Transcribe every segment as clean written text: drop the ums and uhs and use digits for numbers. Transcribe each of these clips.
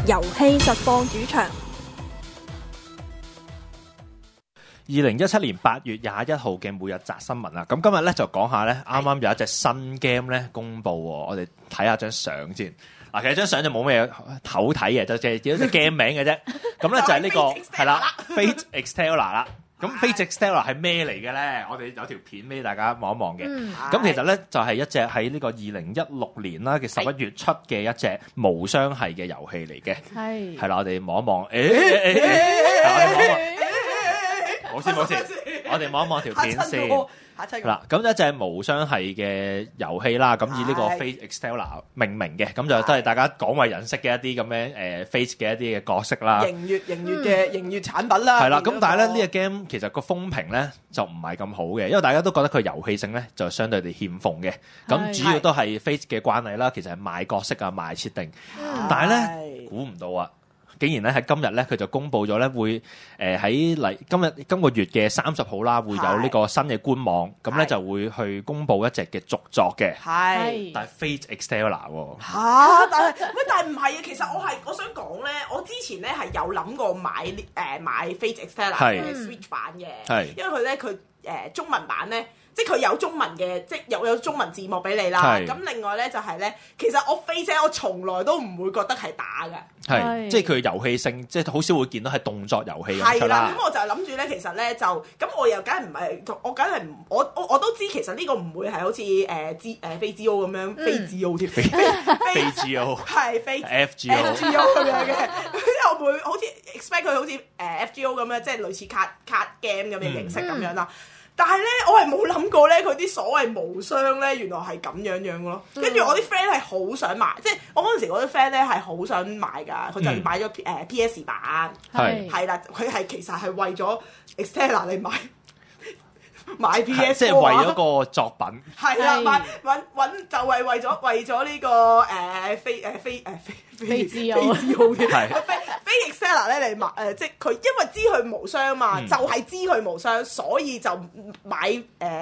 遊戲實況主場。 2017年8月21號嘅每日宅新聞啦，咁今日咧就講下咧，啱啱有一隻新 game 咧公佈喎，我哋睇下張相先。嗱，其實張相就冇咩好睇嘅，就淨係叫隻 game 名嘅啫。咁咧就係呢個係啦 ，Fate Extella 啦。咁 Fate Extella 係咩嚟嘅咧？我哋有條片俾大家望一望嘅。咁其實咧就係一隻喺呢個2016年啦嘅11月出嘅一隻無雙系嘅遊戲嚟嘅。係啦，我哋望一望，冇事，我哋望一望條片先。嗱，咁一隻無雙系嘅遊戲啦，咁以呢個 Fate Extella 命名嘅，咁就都係大家廣為人識嘅一啲咁樣Fate 嘅一啲嘅角色啦。 迎月嘅迎月產品啦。 係啦，咁但係咧呢個 game 其實個風評咧就唔係咁好嘅，因為大家都覺得佢遊戲性咧就相對地欠奉嘅。咁主要都係 Fate 嘅慣例啦，其實係賣角色啊、賣設定，但係咧估唔到啊！竟然咧喺今日咧，佢就公布咗咧會喺今個月嘅30號啦，會有呢個新嘅官網，咁咧就會去公布一隻嘅續作嘅。係，但係 Fate Extella 喎。 但係唔係啊？其實我想講咧，我之前咧係有諗過買 Fate Extella 嘅 Switch 版嘅，因為佢中文版咧。即係佢有中文嘅，即係有中文字幕俾你啦。咁另外咧就係咧，其實我Fate我從來都唔會覺得係打嘅。 係，即係佢遊戲性，即係好少會見到係動作遊戲咁出啦。 咁我就諗住咧，其實咧就咁，我又梗係唔係，我梗係唔，我都知其實呢個唔會係好似非 GO 咁樣，非 GO 添，非 GO 係非 FGO 咁樣嘅，我唔會好似 expect 佢好似FGO 咁樣，即係類似卡 game 咁嘅形式咁樣啦。但係咧，我係冇諗過咧，佢啲所謂無雙咧，原來係咁樣嘅咯。跟住我啲 friend 係好想買，即係我嗰陣時我啲 friend 咧係好想買㗎，佢就買咗PS 版，係啦，佢係其實係為咗 Extella 嚟買 PS， 即係為咗個作品。 係啦，揾就係為咗呢個非自由非 Extella 咧嚟買即係佢因為知佢無雙嘛，就係知佢無雙，所以就買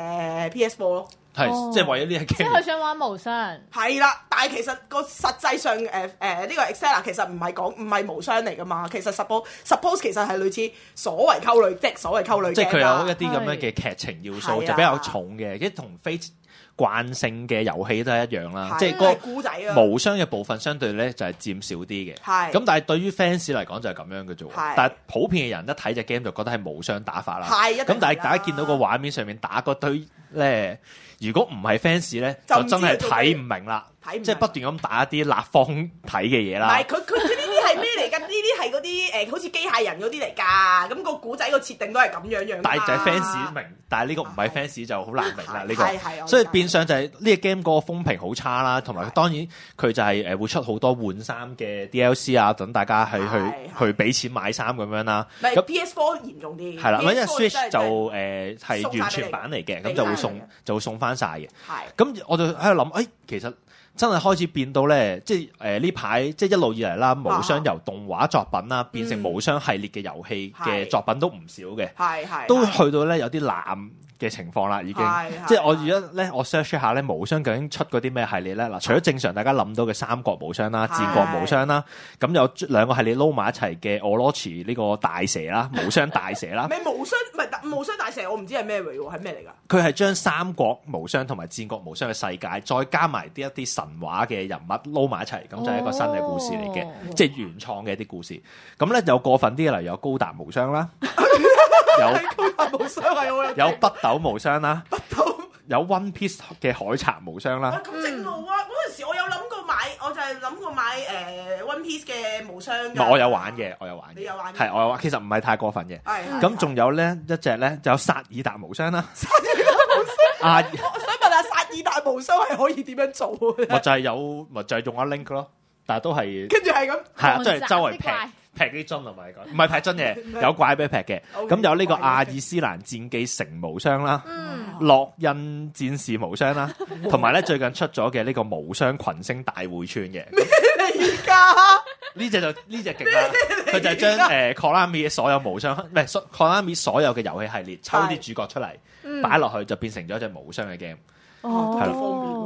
PS4 咯。 係，即係為咗呢一 game。 即係佢想玩無雙。 係啦，但係其實個實際上呢個 Extella 其實唔係無雙嚟噶嘛，其實 suppose 其實係類似所謂溝女，即係所謂溝女。 即係佢有一啲咁樣嘅劇情要素，就比較重嘅，即係同 Fate 慣性嘅遊戲都係一樣啦。即係個無雙嘅部分相對咧就係佔少啲嘅。咁但係對於 fans 嚟講就係咁樣嘅啫。但係普遍嘅人一睇隻 game 就覺得係無雙打法啦。咁但係大家見到個畫面上面打嗰堆咧。如果唔係 fans 咧，就真係睇唔明啦，即係不斷咁打一啲立方體嘅嘢啦。 唔係佢呢啲係咩嚟㗎？呢啲係嗰啲好似機械人嗰啲嚟㗎。咁個古仔個設定都係咁樣。 但係就係 fans 明，但係呢個唔係 fans 就好難明啦。呢個，所以變相就係呢個 game 嗰個風評好差啦，同埋當然佢就係會出好多換衫嘅 DLC 啊，等大家去俾錢買衫咁樣啦。 咁 PS4 嚴重啲。 係啦，因為 Switch 就係完全版嚟嘅，咁就會送翻晒嘅。咁我就喺度諗，其實真係開始變到咧，即係呢排即係一路以嚟啦，無雙由動畫作品啦變成無雙系列嘅遊戲嘅作品都唔少嘅，都去到咧有啲濫嘅情況啦，已經即係我而家咧，我 search 一下咧，無雙究竟出嗰啲咩系列咧？嗱，除咗正常大家諗到嘅三國無雙啦、戰國無雙啦，咁有兩個系列撈埋一齊嘅 Orochi 呢個大蛇啦，無雙大蛇啦。 無雙大蛇，我唔知係咩嚟喎，係咩嚟㗎？ 佢係將三國無雙同埋戰國無雙嘅世界，再加埋一啲神話嘅人物撈埋一齊，咁就係一個新嘅故事嚟嘅，即係原創嘅一啲故事。咁咧有過分啲嘅，例如有高達無雙啦。 有高達無雙係我有北斗無雙啦，有 One Piece 嘅海賊無雙啦。 咁正路啊！嗰陣時我有諗過買，我就係諗過買One Piece 嘅無雙。 我有玩嘅， 你有玩？ 係我有玩，其實唔係太過分嘅。咁仲有咧一隻咧，就有薩爾達無雙啦。 薩爾達無雙我想問下薩爾達無雙係可以點樣做嘅？ 咪就係用咗 link 咯，但係都係跟住係咁， 係啊，即係周圍劈啲樽係咪？唔係劈樽嘅，有怪俾劈嘅。咁有呢個阿爾斯蘭戰記城無雙啦，烙印戰士無雙啦，同埋咧最近出咗嘅呢個無雙群星大會串嘅。 咩嚟㗎？ 呢隻勁啦，佢就係將Konami 嘅所有無雙，唔係Konami 所有嘅遊戲系列抽啲主角出嚟擺落去，就變成咗一隻無雙嘅 game。 哦，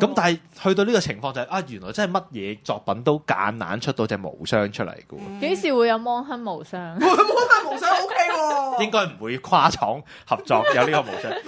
咁但係去到呢個情況就係原來真係乜嘢作品都夾硬出到隻無雙出嚟嘅喎。 幾時會有芒亨無雙？ 芒亨無雙 OK 喎， 應該唔會跨廠合作有呢個無雙。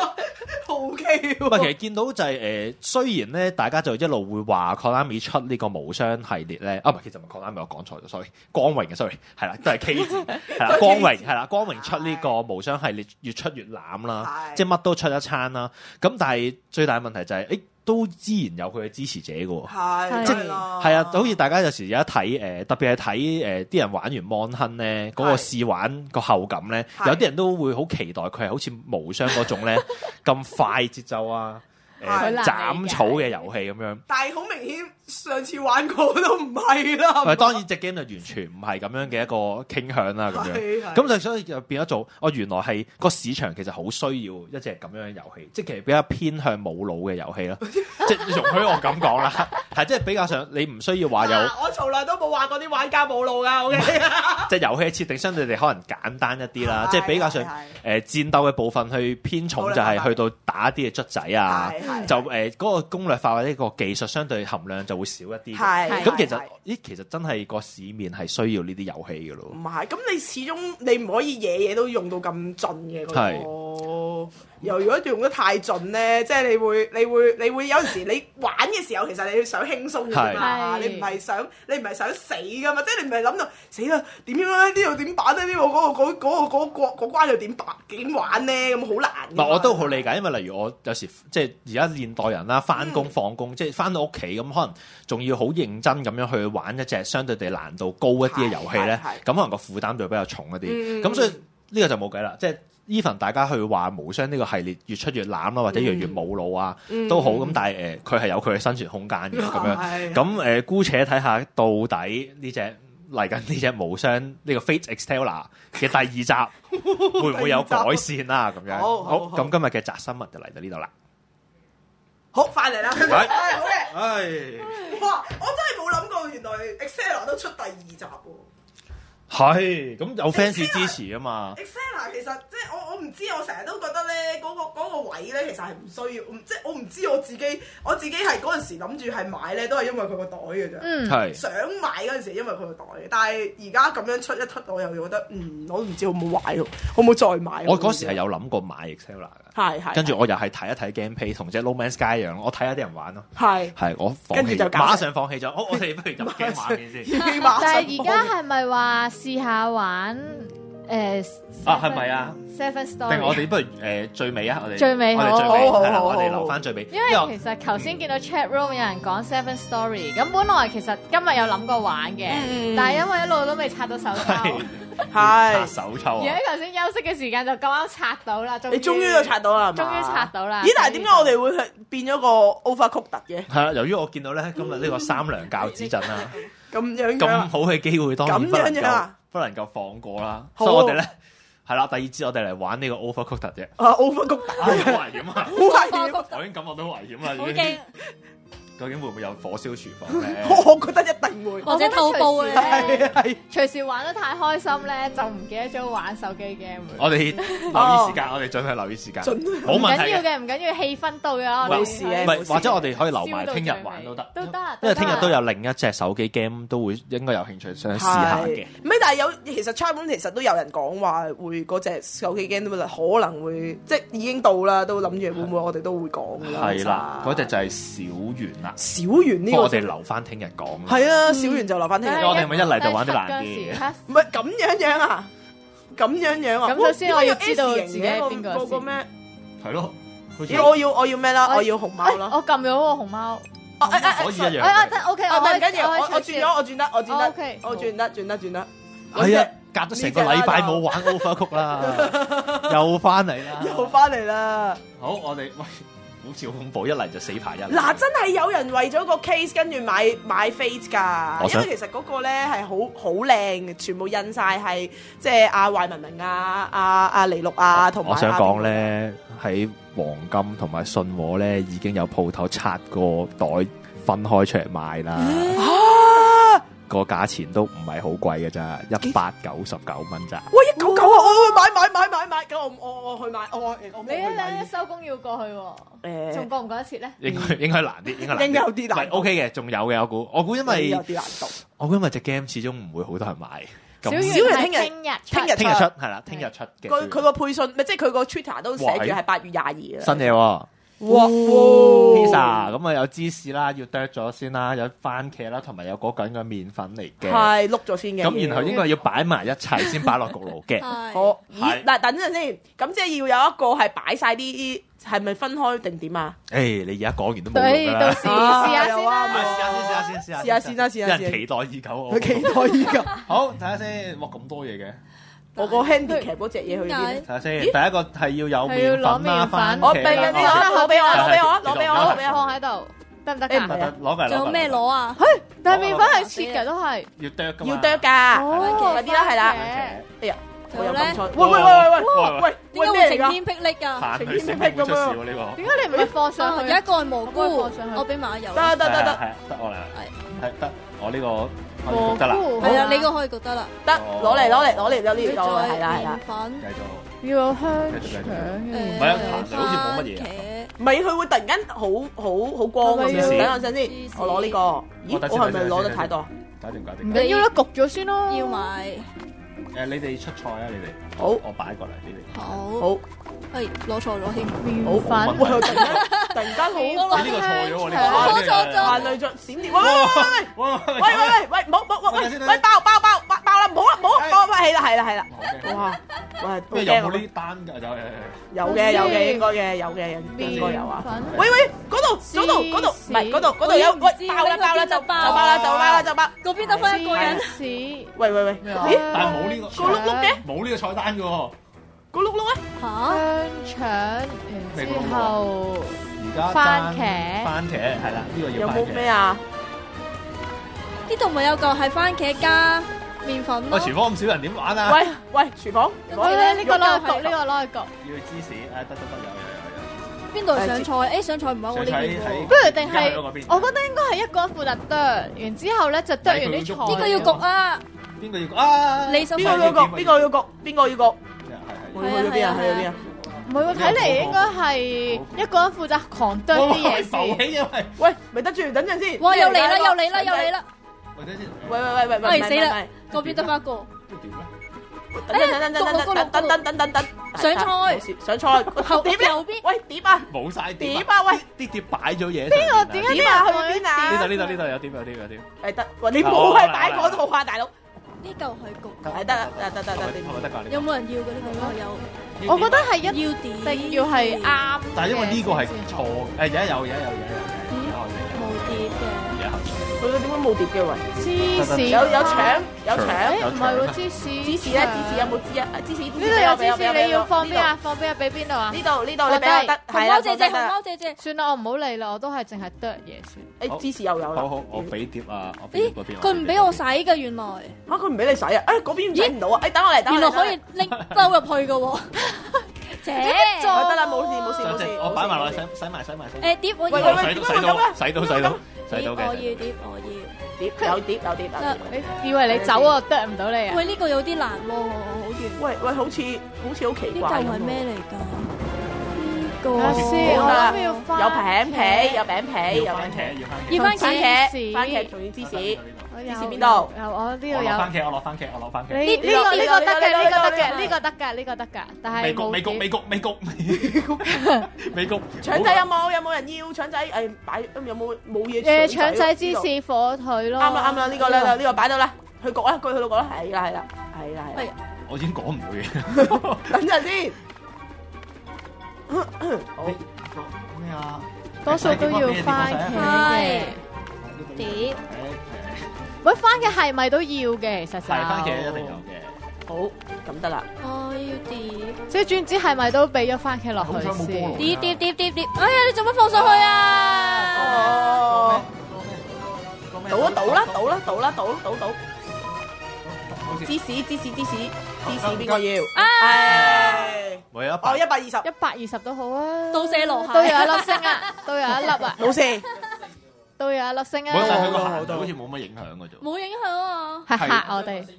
OK 喎。 唔係，其實見到就係雖然咧，大家就一路會話 Konami 出呢個無雙系列咧，唔係，其實唔係 Konami，我講錯咗 ，sorry， 光榮嘅 sorry， 係啦，都係 K 字，係啦，光榮係啦，光榮出呢個無雙系列越出越濫啦，即係乜都出一餐啦。咁但係最大問題就係都依然有佢嘅支持者嘅喎，即係啊，好似大家有時有一睇特別係睇啲人玩完 Mon Hun 咧，嗰個試玩個後感咧，有啲人都會好期待佢係好似無雙嗰種咧咁快節奏啊，斬草嘅遊戲咁樣。但係好明顯上次玩過都唔係啦。當然隻 game 就完全唔係咁樣嘅一個傾向啦，咁樣。咁就所以就變咗做原來係個市場其實好需要一隻咁樣嘅遊戲，即係其實比較偏向冇腦嘅遊戲啦。即係容許我咁講啦，係即係比較上你唔需要話有。我從來都冇話過啲玩家冇腦㗎，OK。即係遊戲設定相對地可能簡單一啲啦，即係比較上戰鬥嘅部分去偏重就係去到打一啲嘅卒仔啊，就嗰個攻略法或者個技術相對含量就會少一啲。咁其實真係個市面係需要呢啲遊戲嘅咯。唔係，咁你始終你唔可以嘢都用到咁盡嘅嗰個。又如果用得太盡咧，即係你會有陣時你玩嘅時候，其實你想輕鬆嘅嘛，你唔係想死噶嘛，即係你唔係諗到死啦點樣咧？呢度點辦咧？呢個嗰關又點玩咧？咁好難。嗱，我都好理解，因為例如我有時即係而家現代人啦，翻工放工，即係翻到屋企咁，可能仲要好認真咁樣去玩一隻相對地難度高一啲嘅遊戲咧，咁可能個負擔就比較重一啲。咁所以呢個就冇計啦，即係。even 大家去話無雙呢個系列越出越濫啦，或者越嚟越冇腦啊，都好咁，但係佢係有佢嘅生存空間嘅咁樣。咁姑且睇下到底呢隻嚟緊呢隻無雙呢個 Fate Extella 嘅第二集會唔會有改善啦？咁樣好，咁今日嘅宅新聞就嚟到呢度啦。好，翻嚟啦，好嘅。哇！我真係冇諗過，原來 Extella 都出第二集喎。係，咁有 fans 支持啊嘛。Extella 其實即係我唔知，我成日都覺得咧嗰個位咧其實係唔需要，即係我唔知我自己係嗰陣時諗住係買咧，都係因為佢個袋嘅啫。係想買嗰陣時，因為佢個袋嘅，但係而家咁樣出一出，我又覺得我都唔知好唔好買喎，好唔好再買？我嗰時係有諗過買 Extella 嘅，係跟住我又係睇一睇 gameplay，同隻 No Man's Sky 一樣，我睇下啲人玩咯。係我放棄，馬上放棄咗。我哋不如入 game 畫面先。但係而家係咪話？試下玩係咪啊 ？Seven Story 定我哋不如最尾啊！我哋最尾好，我哋留翻最尾。因為其實頭先見到 chat room 有人講 Seven Story， 咁本來其實今日有諗過玩嘅，但係因為一路都未刷到手抽，係手抽。而喺頭先休息嘅時間就咁啱刷到啦，你終於都刷到啦，終於刷到啦！咦？但係點解我哋會變咗個 Overcooked 嘅？係啊，由於我見到咧今日呢個三娘教子陣啦。咁好嘅機會當然不能夠放過啦，所以我哋咧係啦，第二節我哋嚟玩呢個 Overcooked 啫。Overcooked 好危險啊！好危險，我已經感覺到危險啦。好驚！究竟會唔會有火燒廚房咧？我覺得一定會，或者偷煲咧。係隨時玩得太開心咧，就唔記得咗玩手機 game。我哋留意時間，我哋盡量留意時間。冇問題嘅，唔緊要，氣氛到嘅冇事嘅。唔係，或者我哋可以留埋聽日玩都得。都得，因為聽日都有另一隻手機 game 都會應該有興趣想試下嘅。唔係，但係其實 Charm 其實都有人講話會嗰隻手機 game 都可能會即係已經到啦，都諗住會唔會我哋都會講㗎啦。係啦，嗰隻就係小圓啦。小圓呢個我哋留翻聽日講。係啊，小圓就留翻聽日。我哋咪一嚟就玩啲難啲嘅。唔係咁樣啊，咁樣啊。咁首先我要知道自己係邊個先。咩？係咯。我要咩啦？我要熊貓咯。我撳咗個熊貓。可以一樣。OK，我唔緊要，我轉咗，我轉得。OK，我轉得。係啊，隔咗成個禮拜冇玩 Overcooked 啦，又翻嚟啦。好，我哋喂。好似好恐怖，一嚟就死牌一。嗱，真係有人為咗個 case 跟住買 Fate 㗎，因為其實嗰個咧係好靚嘅，全部印晒係即係阿壞文明阿尼祿啊，同埋我想講咧喺黃金同埋信和咧已經有鋪頭拆個袋分開出嚟賣啦。個價錢都唔係好貴嘅咋，199蚊咋。喂，199啊！我買， 咁我去買，我你咧收工要過去喎，仲過唔過得切咧？ 應該難啲，應該有啲難。 OK 嘅，仲有嘅我估因為有啲難度。 我估因為隻 game 始終唔會好多人買。 小圓聽日出係啦，聽日出嘅。 佢個配信咪即係佢個 Twitter 都寫住係8月22啊。 新嘢喎。 哇 pizza 咁啊有芝士啦，要剁咗先啦，有番茄啦，同埋有嗰緊嘅麵粉嚟嘅。 係碌咗先嘅。 咁然後應該要擺埋一齊先擺落焗爐嘅。 好，嗱等陣先，咁即係要有一個係擺晒啲，係咪分開定點啊？ 誒，你而家講完都冇用㗎啦。 到時試下先啦。 試下先啦，試下先。 人期待已久。 佢期待已久。 好，睇下先。哇，咁多嘢嘅。 我個 handicap 嗰隻嘢去邊？ 睇下先。第一個係要有麵粉啦，番茄啦。 我俾呢個，攞俾我， 放喺度，得唔得㗎？ 得，攞嚟。 仲有咩攞啊？ 但係麵粉係切嘅都係。 要剁㗎嘛。 要剁㗎。嗰啲啦，係啦。哎呀，我有咁錯。喂， 點解會晴天霹靂㗎？ 晴天霹靂咁樣呢個。 點解你唔係放上去？ 有一個係蘑菇，我俾馬油。 得， 得我嚟。係得，我呢個。 蘑菇得啦， 係啊，你個可以焗得啦， 得攞嚟，有呢個係啦， 粉， 繼續， 要有香腸嘅， 唔係啊，好似冇乜嘢， 唔係佢會突然間好光咁樣，等陣先，我攞呢個，咦，我係咪攞得太多？ 搞掂， 唔緊要啦，焗咗先咯， 要埋， 你哋出菜啊，你哋， 好， 我擺過嚟俾你， 好， 係攞錯咗添， 麵粉， 突然間好， 你呢個錯咗喎，呢個攞錯咗， 眼淚著閃電，喂，冇，喂爆啦，唔好啦，係啦，哇，喂， 有冇呢單㗎？ 有嘅，應該嘅，應該有啊。喂，嗰度，唔係嗰度有，喂，爆啦，就爆， 嗰邊得翻一個人。 喂，咦？ 但係冇呢個， 個碌碌嘅， 冇呢個菜單㗎喎。 個碌碌啊！ 香腸，然之後番茄係啦，呢個要有冇咩啊？ 呢度咪有個係番茄加麵粉咯。 廚房咁少人點玩啊？ 喂，廚房， 呢個攞去焗， 要芝士，得，有。 邊度上菜？上菜唔喺我呢邊喎。 不如定係，我覺得應該係一個人負責剁，然之後咧就剁完啲菜。 呢個要焗啊！ 邊個要焗啊？ 你手邊個要焗？邊個要焗？去邊啊？ 唔係喎，睇嚟應該係一個人負責狂剁啲嘢先。 喂，咪得住，等陣先。 哇！又嚟啦！ 喂， 死啦！嗰邊得翻一個。 等，上菜，碟右邊。 喂，碟啊！ 冇晒碟啊！喂， 啲碟擺咗嘢。 邊個點解碟啊？去邊啊？ 呢度有碟。 係得，喂，你冇係擺嗰度啊，大佬。 呢嚿係焗， 係得， 有冇人要嘅呢個？有。 我覺得係一要定要係啱。 但係因為呢個係錯，而家有， 冇碟嘅。 佢點解冇碟嘅喂？ 芝士有腸， 唔係喎，芝士咧，芝士有冇芝啊？芝士呢度有芝士，你要放邊啊？俾邊度啊？ 呢度你俾我得， 紅貓姐姐， 算啦，我唔好理啦，我都係淨係剁嘢先。 誒，芝士又有啦。 好，我俾碟啊，我俾嗰邊。 佢唔俾我洗㗎，原來。 嚇，佢唔俾你洗啊？誒，嗰邊洗唔到啊？誒，等我嚟， 原來可以拎兜入去㗎喎。姐， 得啦，冇事。 我擺埋落去，洗埋。 誒，碟我要。 洗到嘅。 我要碟。 有碟。 你以為你走我剁唔到你啊？ 喂，呢個有啲難喎，好遠。 喂，好似好奇怪。 呢嚿係咩嚟㗎？呢個我諗要番有餅皮，有餅皮， 要番茄， 要番茄，仲要芝士。芝士邊度？ 我呢度有。 我攞番茄。 呢個得㗎，但係未焗。 腸仔有冇人要腸仔？誒，擺有冇嘢？ 誒，腸仔芝士火腿咯。啱啦，呢個擺到啦，去焗啦，去到焗啦，係啦。 我已經講唔到嘢。 等陣先。 好咩啊？ 多數都要番茄碟。喂，番茄係咪都要嘅？其實就係番茄一定有嘅。 好，咁得啦。 我要碟。 即係轉子係咪都俾咗番茄落去先？ 碟。哎呀，你做乜放上去啊？倒。芝士邊個要？ 冇有 120 都好啊。 倒瀉籮蟹都有一粒星啊，都有一粒啊。 冇事。 都有一粒星啊。 但係佢個鹹度好似冇乜影響嘅啫。 冇影響啊。 係嚇我哋。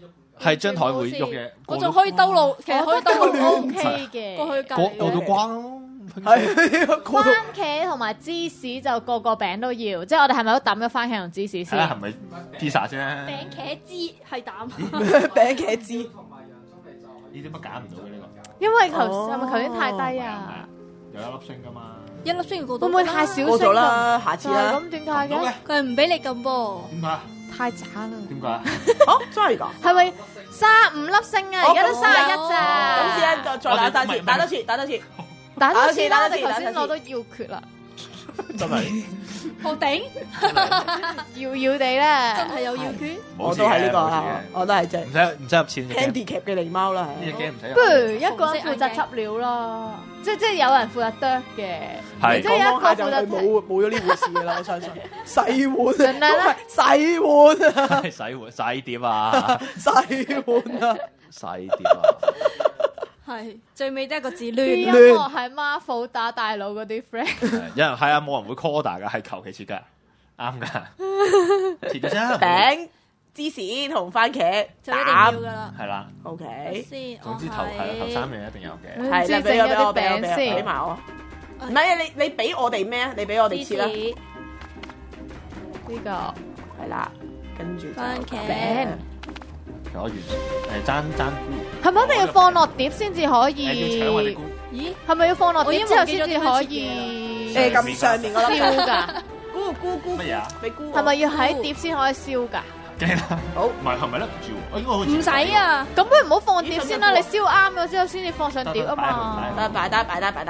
係張台會喐嘅， 我仲可以兜路，其實可以兜路 OK 嘅。 過去隔過到離。 關咯。 係番茄同埋芝士就個餅都要，即係我哋係咪都抌咗番茄同芝士先？ 係係咪 pizza 啫？ 餅茄汁係膽， 餅茄汁。 呢啲乜揀唔到嘅呢個？ 因為係咪頭先太低啊？ 有一粒星㗎嘛？ 一粒星過到。 會唔會太少過星咗啦，下次啦。 咁點解嘅？ 佢係唔俾你撳噃。 點解？ 太渣啦！ 點解？ 哦，真係㗎。 係咪35粒星啊？而家都31咋？ 咁先咧，再打多次，打多次，打多次。 打多次啦！ 打多次我哋頭先攞到要訣啦， 真係我頂， 搖搖地啦， 真係有要訣。 我都係呢個啊，我都係隻唔使入錢嘅 handicap 嘅狸貓啦。 呢隻 game 唔使入。 不如一個人負責執料咯，即係有人負責剁嘅， 係即係一個講下就負責冇咗呢回事㗎啦，我相信。洗碗盡量啦洗碗啊， 洗碗洗碟啊， 洗碗啊， 洗碟啊。 係最尾得一個字啲亂。 音樂係 Marvel 打大佬嗰啲 friend， 有人係啊，冇人會 call 㗎，係求其切㗎，啱㗎，切咗啫。 餅、芝士同番茄就一定要膽㗎啦。 係啦， ，OK。 先， 總之頭係啦，頭3樣一定有嘅。 係啦， 知整俾我咗啲俾我俾餅先。 埋我。唔係啊，你俾我哋咩啊？你俾我哋切啦。 芝士、 呢個係啦，跟住就番茄餅其實我完爭菇， 係咪一定要放落碟先至可要搶我哋以菇？。 咦？ 係咪要放落我已經碟之後忘記咗點樣先至可切嘅以誒咁上面嗰粒燒㗎？ 菇乜嘢啊？ 俾菇。 係咪要喺碟先可以燒㗎？ 驚啦！ 好唔係咪咧？唔知喎，我應該好似唔使啊！ 咁不如唔好放碟先啦，你燒啱咗之後先至放上碟啊嘛。 得擺緊。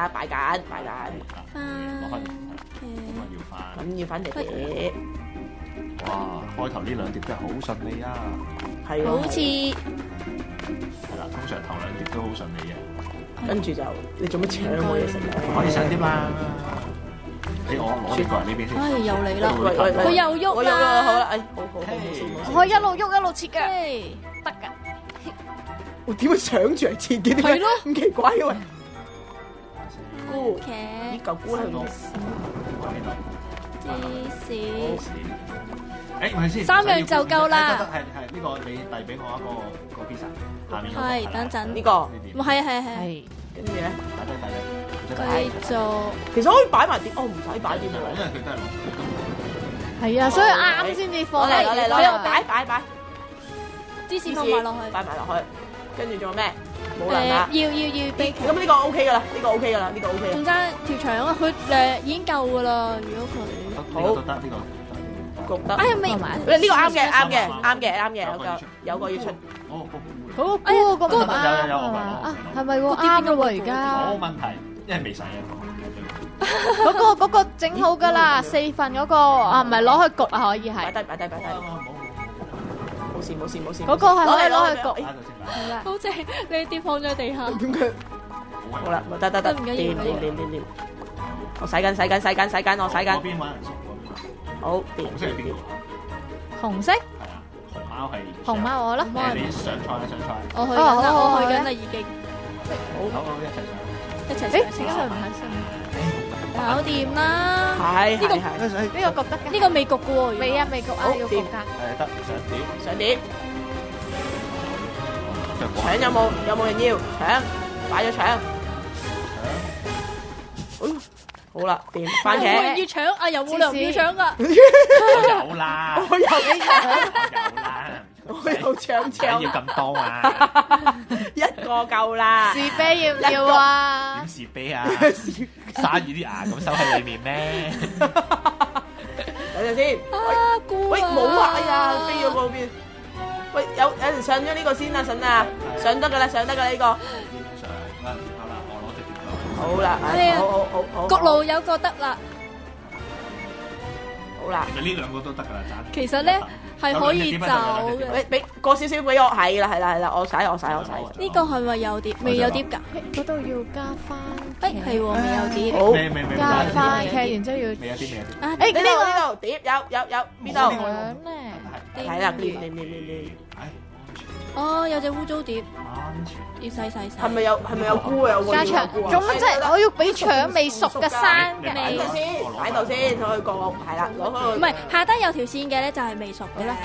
攞翻咁啊要翻。 咁要翻隻碟， 哇！開頭呢2碟真係好順利啊！ 係好似係啦，通常頭2碟都好順利嘅。 跟住就你做乜搶我嘢食啊？ 可以上碟啦！我攞呢個人呢邊先。 唉又嚟啦， 喂佢又喐我喐啦，好啦， 啦， 誒，好冇事冇事。 可以一路喐一路切㗎， 嘿得㗎。 我點會搶住嚟切嘅？點解係咯咁奇怪嘅喂？菇， 茄呢嚿菇係我芝士。 誒，咪先 3樣就夠啦係呢個你遞俾我一個 pizza，下面嗰個係等陣呢個， 唔係係係， 係跟住咧， 擺低繼續其實可以擺埋碟，我唔使擺碟因為喎。 佢都係攞。 係啊，所以啱先至放攞嚟喺擺， 芝士放埋落去。 擺埋落去，跟住仲有咩？冇啦啦。 要俾咁呢個 OK 噶啦，呢個 OK 噶啦，呢個 OK 啦。 仲爭條腸啊！佢已經夠噶啦，如果佢。 呢個都得，呢個焗得。 哎呀未， 喂，呢個啱嘅，有個要出。 哦， 嗰個菇個唔有啱有啊！係咪喎？啱咯喎，而家冇問題，因為未洗啊。 嗰個整好㗎啦，4份嗰個啊，唔係攞去焗啊，可以係。 擺低。冇事。 嗰個係可以攞去焗。 擺度先擺。 係啦好正，你碟放咗喺地下。 點解？好啦，得， 唔緊要掂。我洗緊，我洗緊。 嗰邊揾人熟嗰邊。 好，掂。 紅色係邊個？ 紅色係啊，熊貓係。 紅貓我咯。 你上菜。 我去緊啦， 好我去緊啦，已經好，一齊上。 一齊誒，點解佢唔喺上面？ 搞掂啦。 係。 呢個焗得㗎。 呢個未焗嘅喎， 未啊，未焗啊，要焗㗎。 係得上碟。 上碟。搶有冇人要？搶，擺咗搶。好啦，掂番有冇人要茄。 搶啊？有冇人要搶㗎？ 有啦。 我有有啦。 搶要咁多啊？ 一個夠啦。 士啤要唔要啊點？士啤啊？鯊魚啲牙咁收喺裏面咩？ 等陣先。 啊，菇喂，冇啊！哎呀，飛咗嗰邊。喂，有人上咗呢個先啊，筍啊，上得㗎啦呢個。 上啦，好啦，我攞隻碟落。 好啦， 係啊好。 焗爐有個得啦。 好啦， 其實呢兩個都得㗎啦，爭。 其實咧係可以走嘅。 俾過少少俾我，係啦，我洗。 呢個係咪有碟？未有碟㗎？ 嗰度要加番誒係喎，未有碟。 好， 未加番茄，然之後要未有啲。 啊， 呢度碟有邊度？ 腸咧。 係啦，練。 哦，有隻污糟碟， 安全。 要洗。 係咪有菇啊？有個加腸，做乜即係我要俾腸未熟嘅生擺味度？先，擺度先，去焗，係啦，攞去。 唔係下低有條線嘅咧，就係未熟嘅，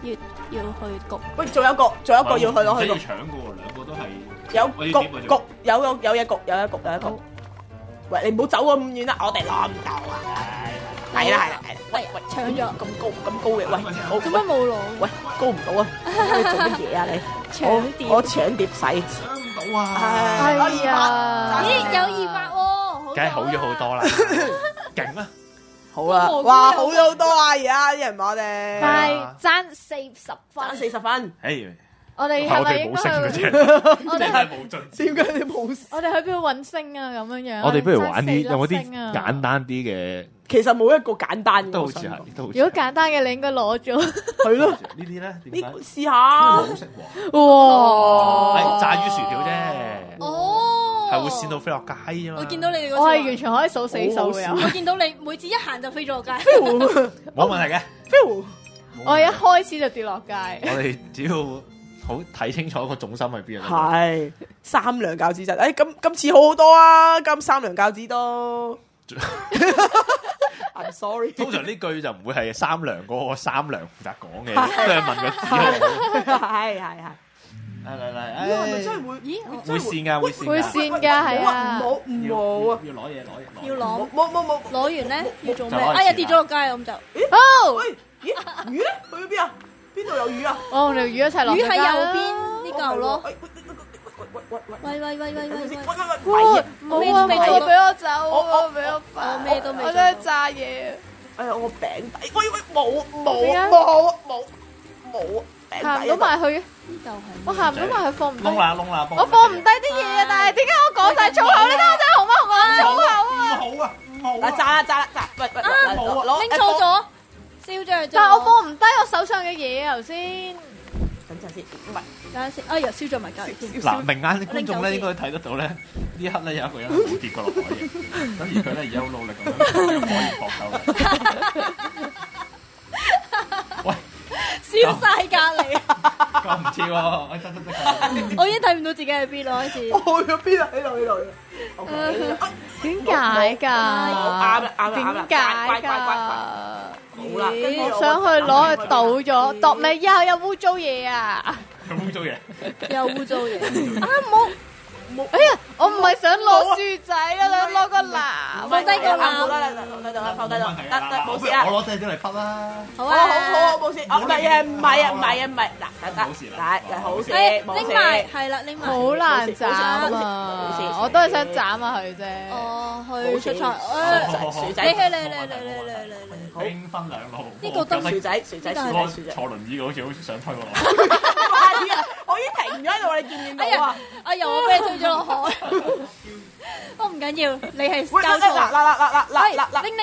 要去焗。 喂，仲有一個要去攞去焗。 唔使要搶嘅喎，兩個都係有我要點啊焗有嘢焗。喂，你唔好走咁遠啦，我哋攞唔到啊！係啦，喂， 搶咗咁高嘅，喂， 做乜冇攞？ 喂，高唔到啊！你做乜嘢啊你？ 搶碟， 我搶碟使， 搶唔到啊！ 係啊， 咦有200喎， 梗係好咗好多啦，勁啦！ 好啦，哇，好咗好多啊！而家啲人話我哋， 但係爭40分， 爭40分。 我哋係我咪應該哋冇升嘅去？ 啫， 我哋真係冇進。 點解你冇？ 我哋去邊度揾星啊？咁樣。 我哋不如玩啲有冇啲爭4粒星啊簡單啲嘅？ 其實冇一個簡單嘅， 都好似係，都好似係。 如果簡單嘅，你應該攞咗。 係咯， 呢啲咧點解？ 呢個試下。 好食喎！ 哇！ 係炸魚薯條啫， 哦， 係會跣到飛落街啫嘛。 我見到你哋嗰我係時完全可以數4數嘅。 我見到你每次一行就飛咗落街。 冇問題嘅。 我一開始就跌落街。 我哋只要好睇清楚個重心喺邊啊！ 係3兩餃子陣，今次好多啊！今3兩餃子都。I'm sorry。 通常呢句就唔會係三娘嗰個三娘負責講嘅，都係問個字號。 係。 嚟， 係咪真係會？咦， 會線㗎，會線㗎。 會線㗎，係啊。 冇啊！ 要攞嘢， 要攞， 冇。 攞完咧要做咩？ 就開始哎呀跌咗落街咁就。 哦， 喂，咦，魚咧？去咗邊啊？邊度有魚啊？ 我同條魚一齊落魚喺街啦右邊呢嚿咯。 喂， 喂， 哇！冇啊， 未做到俾我走啊！俾我我咩都未做到我真係炸嘢。 哎呀，我餅底，喂，冇點解餅行唔底到埋去， 呢嚿係我行唔到埋去，放唔低。 窿啦， 我放唔低啲嘢啊！但係點解我講晒粗口？你睇我真係紅乜紅粗口啊！ 好啊，唔好嗱，炸，喂，攞拎錯咗，燒咗佢。 但係我放唔低我手上嘅嘢頭先。 等陣先，唔係。 等下先，哎呀，燒咗埋隔離添。 嗱，明眼啲觀眾咧應該睇得到咧，呢一刻咧有一個人冇跌過落海嘅，咁而佢咧而家好努力咁樣用火焰撲救。喂， 燒晒隔離， 救唔切喎！得， 我已經睇唔到自己喺邊咯，開始。 我去咗邊啊？喺度。 點解㗎？ 啱。 點解乖。 㗎？ 好啦，跟住我想去攞去倒咗，倒咪又有污糟嘢啊！ 有污糟嘢， 又污糟嘢。 啊冇！哎呀，我唔係想攞薯仔啊，想攞個籃。 放低個籃。 放低咗，得，冇事啊。 我攞隻嚟滗啦。 好啊， 好，冇事。唔係啊，嗱，得，好事， 拎埋，係啦，拎埋。 好難斬啊！我都係想斬下佢啫。 哦，去出菜。 薯仔， 你。 兵分兩路。 呢個都薯仔。 坐輪椅嘅好似想推我。 我已經停咗喺度，你見唔見到啊？ 哎呀，我俾你推咗落海。都唔緊要，你係交錯。 嗱， 拎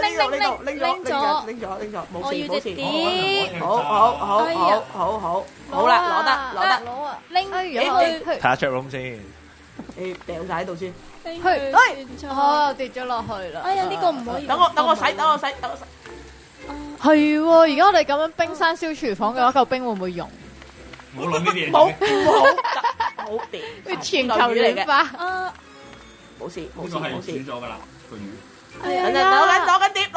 咗。 冇我要隻事。 碟。 好啦，攞得。 攞啊！ 拎去睇下 chat room 先。 你掉晒喺度先。 哦，跌咗落去啦！ 哎呀，呢個唔可以。 等我洗。 係喎，而家我哋咁樣冰山燒廚房嘅話，嚿冰會唔會溶？ 冇諗呢啲嘢。 冇掂。 會全球暖化。 冇事。 呢個係煮咗㗎啦，個魚。 係啊！ 攞緊碟。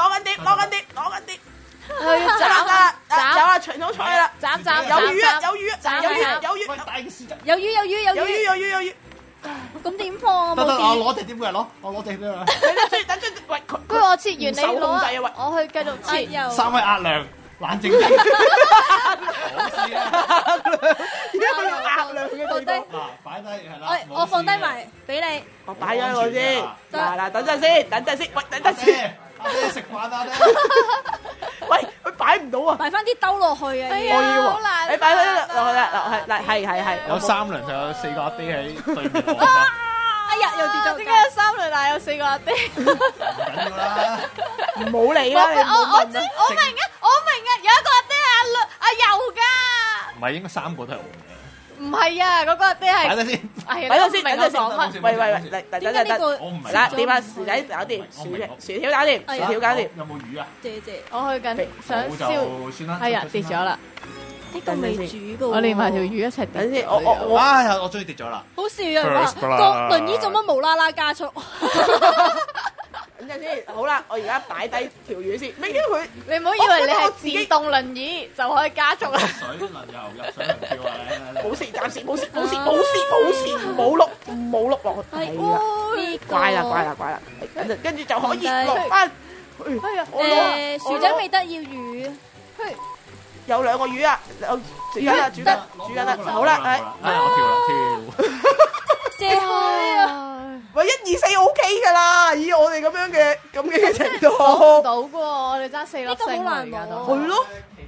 我要斬啦！ 有啊，長草菜啦， 斬！ 有魚啊！ 喂，大件事啫。 有魚。咁點放啊？ 得， 冇我攞隻碟過嚟攞，我攞隻碟啊。 等住，喂， 不如我切完你手控制啊喂攞，我去繼續切。 又三位壓量，冷靜啲。冇事啊。 而家佢要壓量嘅放低。 嗱，擺低係啦。 我放低埋俾你。 我擺咗喺度先。嗱，等陣先，喂，等陣先。 阿爹食飯啊！ 喂，佢擺唔到啊！ 擺翻啲兜落去啊！ 哎我呀， 要好難。 你擺翻落去啦，係。 有3輪就有4個阿爹喺對面。 哎呀，又跌咗。 點解有3輪但有4個阿爹？ 唔緊要啦。 唔好理啦，你唔好問啦。 我明啊，有一個阿爹係阿油㗎。 唔係應該3個都係我嘅。 唔係啊，嗰個阿爹係。 擺低先。 等陣先。喂，等。 我唔明。 嗱，點啊？薯仔搞掂，薯條搞掂。 有冇魚啊？ 謝。 我去緊想冇燒。 就算啦。 哎呀，跌咗啦！ 呢個未煮㗎喎。 我連埋條魚一齊跌。 等先，我哎呀，我終於跌咗啦。 好笑啊！話個輪椅做乜無啦啦加速？ 等等陣先。好啦，我而家擺低條魚先。咩？因為佢你唔好以為你係自動輪椅就可以加速啦。 水能游入水能跳啊！ 冇事，暫時冇事，冇碌落去。係啦，乖啦。跟住就可以落翻。 薯仔未得要魚。 有兩個魚啊！煮緊啦！好啦， 我跳。 借開啊！ 喂，1、2、4 OK 噶啦，以我哋咁嘅程度， 攞唔到嘅喎，我哋爭4粒星好而家都。 係咯。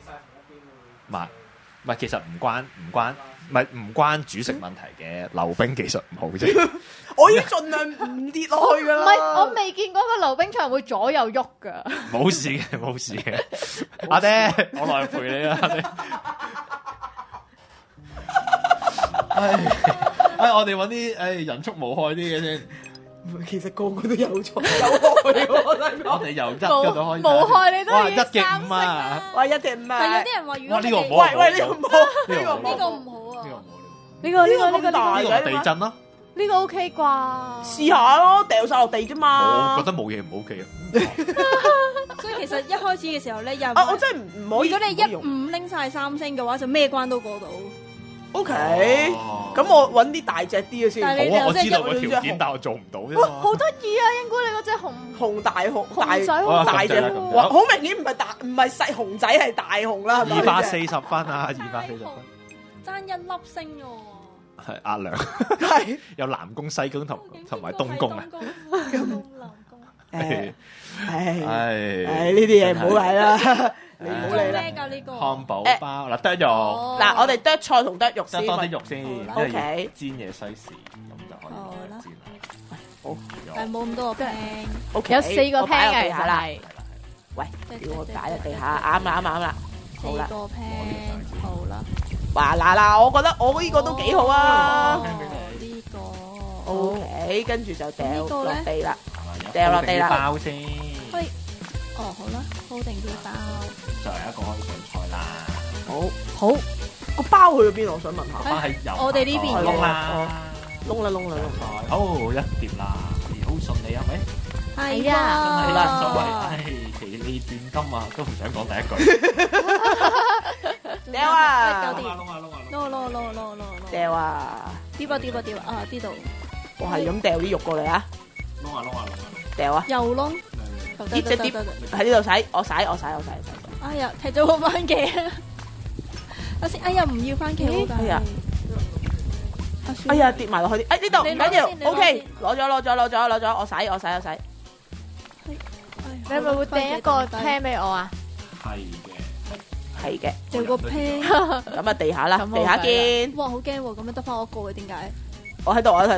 唔係，其實唔關煮食問題嘅，溜冰技術唔好啫。 我已經盡量唔跌落去噶啦。 唔係，我未見過個溜冰場會左右喐噶。 冇事嘅。阿爹，我落去陪你啦，阿爹。我哋揾啲人畜無害啲嘅先。 其實個個都有錯有害喎， 我哋由1嗰度開始。 無害你都要 1嘅5啊！ 哇，1隻5啊！ 但有啲人話如果呢個唔好。 喂，呢個唔好， 呢個唔好啊！ 呢個咁大嘅地震咯。 呢個 OK 啩？ 試下咯，掉晒落地啫嘛。 我覺得冇嘢唔 OK 啊。 所以其實一開始嘅時候咧，又我真係唔可以。 如果你1、5拎晒3星嘅話，就咩關都過到。 OK，咁我揾啲大隻啲嘅先。 但係你好啊，我即係知道個條件，但我做唔到啫哇， 嘛。 好得意啊！英姑你嗰隻熊大熊仔哇大隻， 咁正啦哇！好明顯唔係細熊仔，係大熊啦，係咪？ 240分啊，240分。 爭1粒星喎。 係壓量， 係有南宮、西宮同埋東宮啊。 誒， 唉， 呢啲嘢唔好睇啦，你唔好理啦。 咩㗎呢個？ 漢堡包嗱，剁肉嗱，我哋剁菜同剁肉先。 多啲肉先，因為 OK 煎嘢西時，咁就可以煎啦。 好但係冇咁多個 pan。 ，OK， 有4個我擺 pan 嘅， 落地下啦。 係喂，叫我擺喺地下，啱啦。好啦 4個 pan，好啦。 哇嗱，我覺得我呢個都幾好啊。 呢個 OK，跟住就掉落地啦。 係嘛掉落地啦包先， 喂，好啦，鋪定啲包。 就係一個可以上菜啦。 好，個包去咗邊？我想問下。 包喺油我哋呢邊嘅窿啦， 窿啦。 好一碟啦，好順利係咪？ 係啊真係啦所謂，唉，其利斷金啊，都唔想講第一句。 掉啊！ 攞。 掉啊！ 跌啊！呢度我係咁掉啲肉過嚟啊！掉啊！ 又窿。 呢隻碟喺呢度洗，我洗。 哎呀，踢咗個番茄。哎呀，唔要番茄好㗎。 哎呀，跌埋落去啲，呢度唔緊要你攞先 ，OK，攞咗，我洗。 你係咪會掟一個 pan 俾我啊？ 係嘅， 掉個 pan。 咁啊地下啦，地下見。 哇，好驚喎！咁樣得翻我一個嘅，點解？ 我喺度。 拎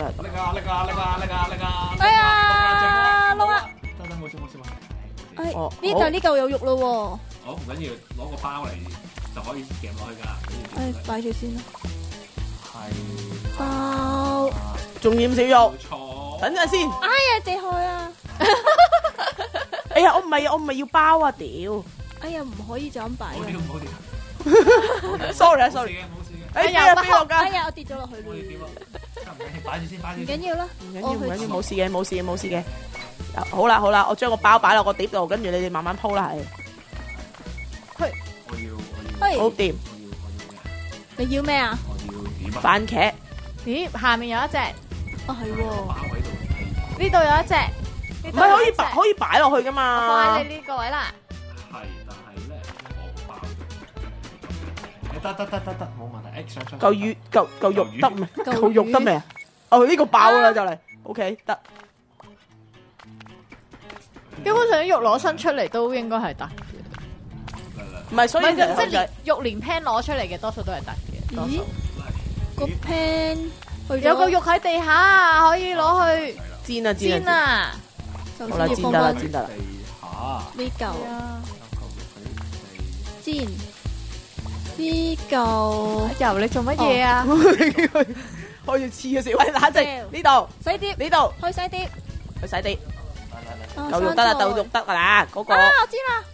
啊！ 哎呀，窿啊！ 得冇事。 哎， 哦呢嚿有肉咯好唔緊要，攞個包嚟就可以夾落去㗎。 喎。哎，擺住先啦。 係包。 仲染少肉， 錯。 等陣先。 哎呀，借開啊！ 哎呀，我唔係要包啊，屌！ 哎呀，唔可以就咁擺唔嘅。 好掂。 sorry， 冇事。 哎呀，飛落㗎， 哎呀，我跌咗落去我哋點啦。 啊？擺住先。 唔緊要啦， 唔緊要，冇事嘅。好啦，我將個包擺落個碟度，跟住你哋慢慢鋪啦，係。 嘿， 好掂。 你要咩啊？ 番茄， 咦，下面有一隻， 哦，係喎。 呢度有一隻， 唔係可以擺落去㗎嘛？ 放喺你呢個位啦。 係，但係咧我包得，冇問題。上嚿肉得未？嚿肉得未啊？哦，呢個爆啦就嚟，OK 得。 基本上啲肉攞身出嚟都應該係得嘅， 唔係，所以即係連肉連 pan 攞出嚟嘅多數都係得嘅。 咦？個 pan 有個肉喺地下啊，可以攞去煎啊！ 啊！ 好啦，煎得啦。 呢嚿煎呢嚿油你做乜嘢啊？ 開始黐嘅時，喂，冷靜呢度洗碟， 呢度去洗碟， 去洗地，夠肉得啦，夠肉得㗎啦，嗰個啊，我知啦。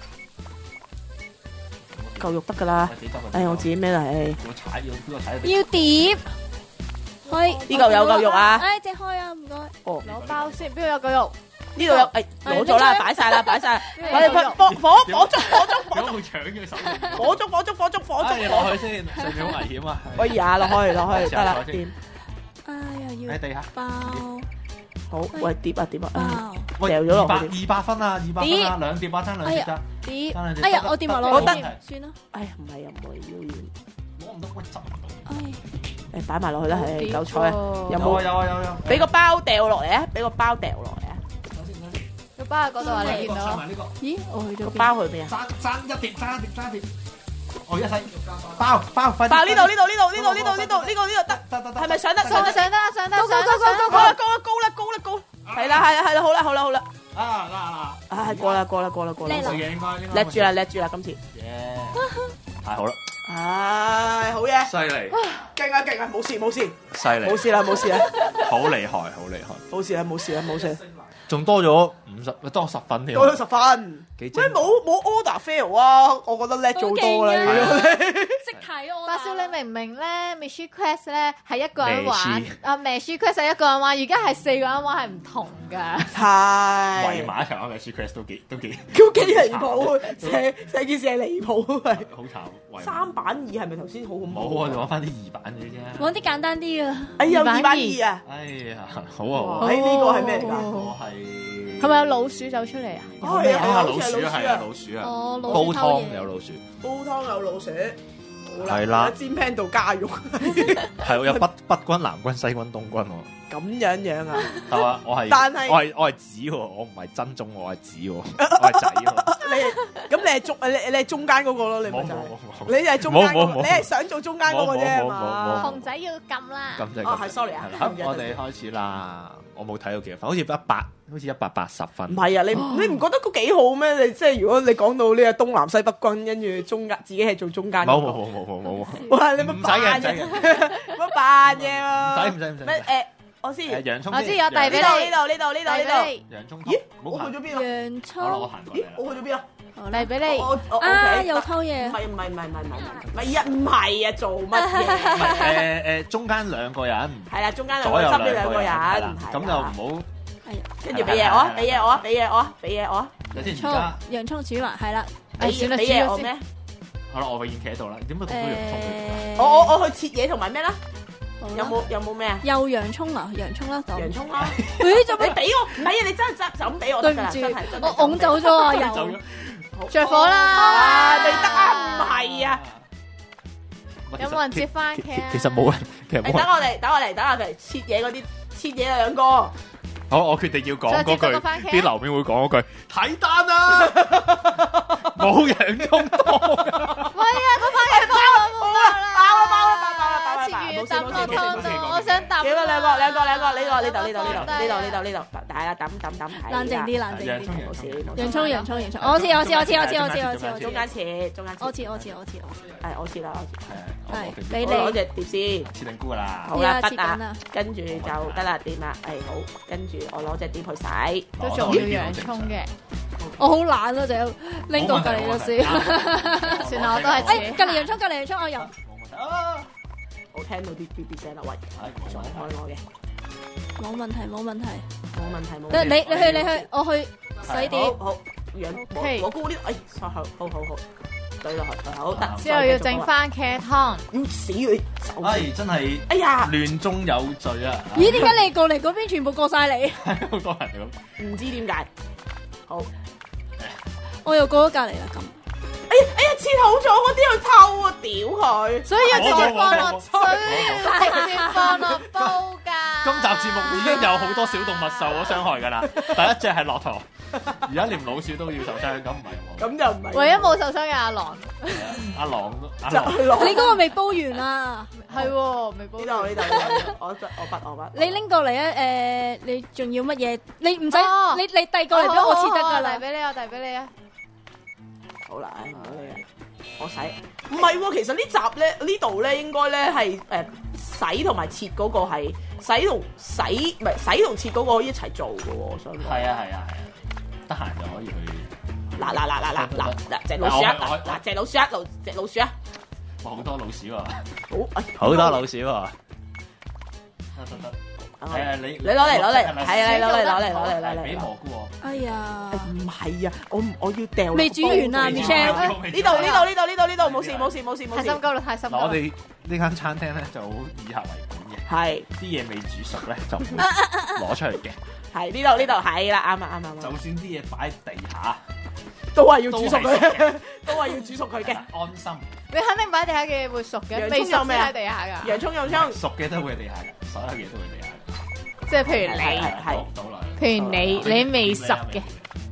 夠肉得㗎啦。我自己咩啦？ 要碟，開呢嚿有嚿肉啊！ 哎，借開啊，唔該。 哦， 攞包先，邊度有個肉？ 呢度有攞咗啦，擺晒啦，我哋火燭， 點解會搶嘅手？ 火燭， 落去先，上面好危險啊！ 可以啊，落去，得啦，掂。 哎呀，要喺地下包。 好，喂，碟啊， 包。 掉咗落去。 200分啊，200分啊，兩碟啊，爭兩碟咋？ 碟。 爭兩碟。 哎呀，我掂埋落我得去，算啦。 哎呀，唔係啊，唔可以要。 攞唔到，喂，執唔到。 哎， 誒，擺埋落去啦，係夠彩啊！有冇？ 有。 俾個包掉落嚟啊！俾個包掉落嚟啊！ 個包喺嗰度啊，你見到？ 咦，我去咗個包去邊啊？ 爭一碟。我而家睇包，快啲！ 包呢度得，係咪上得？ 上得， 高！係啦，好啦！ 啊， 過啦！叻住啦，今次。 太好啦！ 唉，好嘢！ 犀利， 勁啊！冇事， 犀利， 冇事啦， 好厲害， 冇事， 仲多咗50，多10分添， 多咗10分。 幾正？ 喂，冇 order fail 啊！我覺得叻咗好多啦， 識睇我。 發燒你明唔明咧 ？Mystery Quest 咧係一個人玩，Mystery Quest 係一個人玩，而家係4個人玩係唔同㗎。 係。 圍埋一齊玩 Mystery Quest 都幾離譜，成件事係離譜係。 好慘。 3版2係咪頭先好恐怖？ 冇啊，就玩翻啲2版嘅啫。 玩啲簡單啲啊！ 哎呀，2版2啊！ 哎呀，好啊！ 哎，呢個係咩嚟㗎？ 我係咪有老鼠走出嚟啊？ 係啊， 老鼠係啊，老鼠啊！ 哦， 煲湯有老鼠， 煲湯有老鼠， 係啦， 煎 pan 度加肉， 係有北軍、南軍、西軍、東軍喎。 咁樣啊？ 係嘛？我係， 但係我係子喎，我唔係真宗，我係子喎，我係仔喎。 你係中間嗰個咯？你咪就係你係中間，你係想做中間嗰個啫係嘛？ 熊仔要撳啦。 撳就係 sorry 啊。 我哋開始啦，我冇睇到幾多分，好似180分。 唔係啊，你唔覺得都幾好咩？你即係如果你講到呢個東南西北軍，跟住中間自己係做中間。 冇。 哇！你乜扮嘅？乜扮嘢啊？ 唔使。 咩我知， 洋葱， 我知有遞俾你， 呢度。 洋葱， 咦？我去咗邊啊？ 洋葱， 咦？我去咗邊啊？ 遞俾你。 啊！又偷嘢。 唔係啊！做乜嘢？ 中間2個人。 係啦，中間兩個執呢2個人。 咁就唔好。 跟住俾嘢我啊！ 洋葱煮埋，係啦。 俾嘢我咩？ 好啦，我永遠企喺度啦。點解咁多洋葱嘅？ 我去切嘢同埋咩啦？有冇咩啊？ 有洋葱啊，洋葱啦， 洋葱啦。 誒，做咩你俾我？唔係啊，你真係就咁俾我得㗎啦，真係。 我拱走咗啊，又着火啦！ 你得啊？唔係啊？ 有冇人接番茄啊？ 其實冇人，等我嚟切嘢嗰啲，切嘢兩個。 好，我決定要講嗰句，啲樓面會講嗰句，睇單啦，冇洋葱多㗎。 喂啊，嗰番茄包啦，切完揼落湯度，我想揼。 幾個兩個，呢度，大啦，揼。 冷靜啲， 冇事。 洋葱，我切， 中間切。 我切， 係我切啦， 係俾你攞隻碟先， 切定菇啦。 好啦，得啦，跟住就得啦，掂啦，好，跟住我攞隻碟去洗， 都仲要洋葱嘅。 我好懶啊，就拎過隔離就算。 算啦，我都係自己。 隔離洋葱，我又。 我聽到啲 BB 聲啦，喂，撞開我嘅。 冇問題。 你去，我去洗碟。 好，我估呢，好，對落去，好得。 之後要整番茄湯， 要死佢！ 真係， 哎呀， 亂中有序啊！ 咦？點解你過嚟嗰邊全部過晒你？ 係好多人咁， 唔知點解。好， 我又過咗隔離啦咁。 哎呀，切好咗嗰啲去偷啊！屌佢！ 所以要直接放落煲㗎。 今集節目已經有好多小動物受咗傷害㗎啦。第一隻係駱駝，而家連老鼠都要受傷，咁唔係喎。 咁就唔係。 唯一冇受傷嘅阿狼。 阿狼， 你嗰個未煲完啊？ 係喎，未煲。 呢度，我筆。 你拎過嚟啊？你仲要乜嘢？你唔使，你遞過嚟俾我切得㗎啦。 遞俾你啊！ 好啦，唔好理啦，我洗。唔係喎，其實呢集咧，呢度咧應該咧係洗同埋切嗰個係洗同切嗰個一齊做嘅喎，我想講。 係啊，得閒就可以去。 嗱，隻老鼠啊！隻老鼠啊！ 好多老鼠喎， 好多老鼠喎。得。 你攞嚟，係啊，你攞嚟， 俾蘑菇喎。 哎呀， 唔係啊，我要掉未煮完啊呢 ，Michelle。 度，冇事， 太心急啦，太心急。 我哋呢間餐廳咧就好以客為本嘅， 係啲嘢未煮熟咧就唔會攞出嚟嘅。 係呢度係啦，啱。 就算啲嘢擺喺地下， 都係要煮熟佢，都係要煮熟佢嘅。 安心。 你肯定擺地下嘅嘢會熟嘅， 洋葱未熟有咩啊先喺地下㗎。 洋葱， 熟嘅都會喺地下嘅，所有嘢都會喺地下嘅。 即係譬如你， 係倒落去。 譬如你未熟嘅，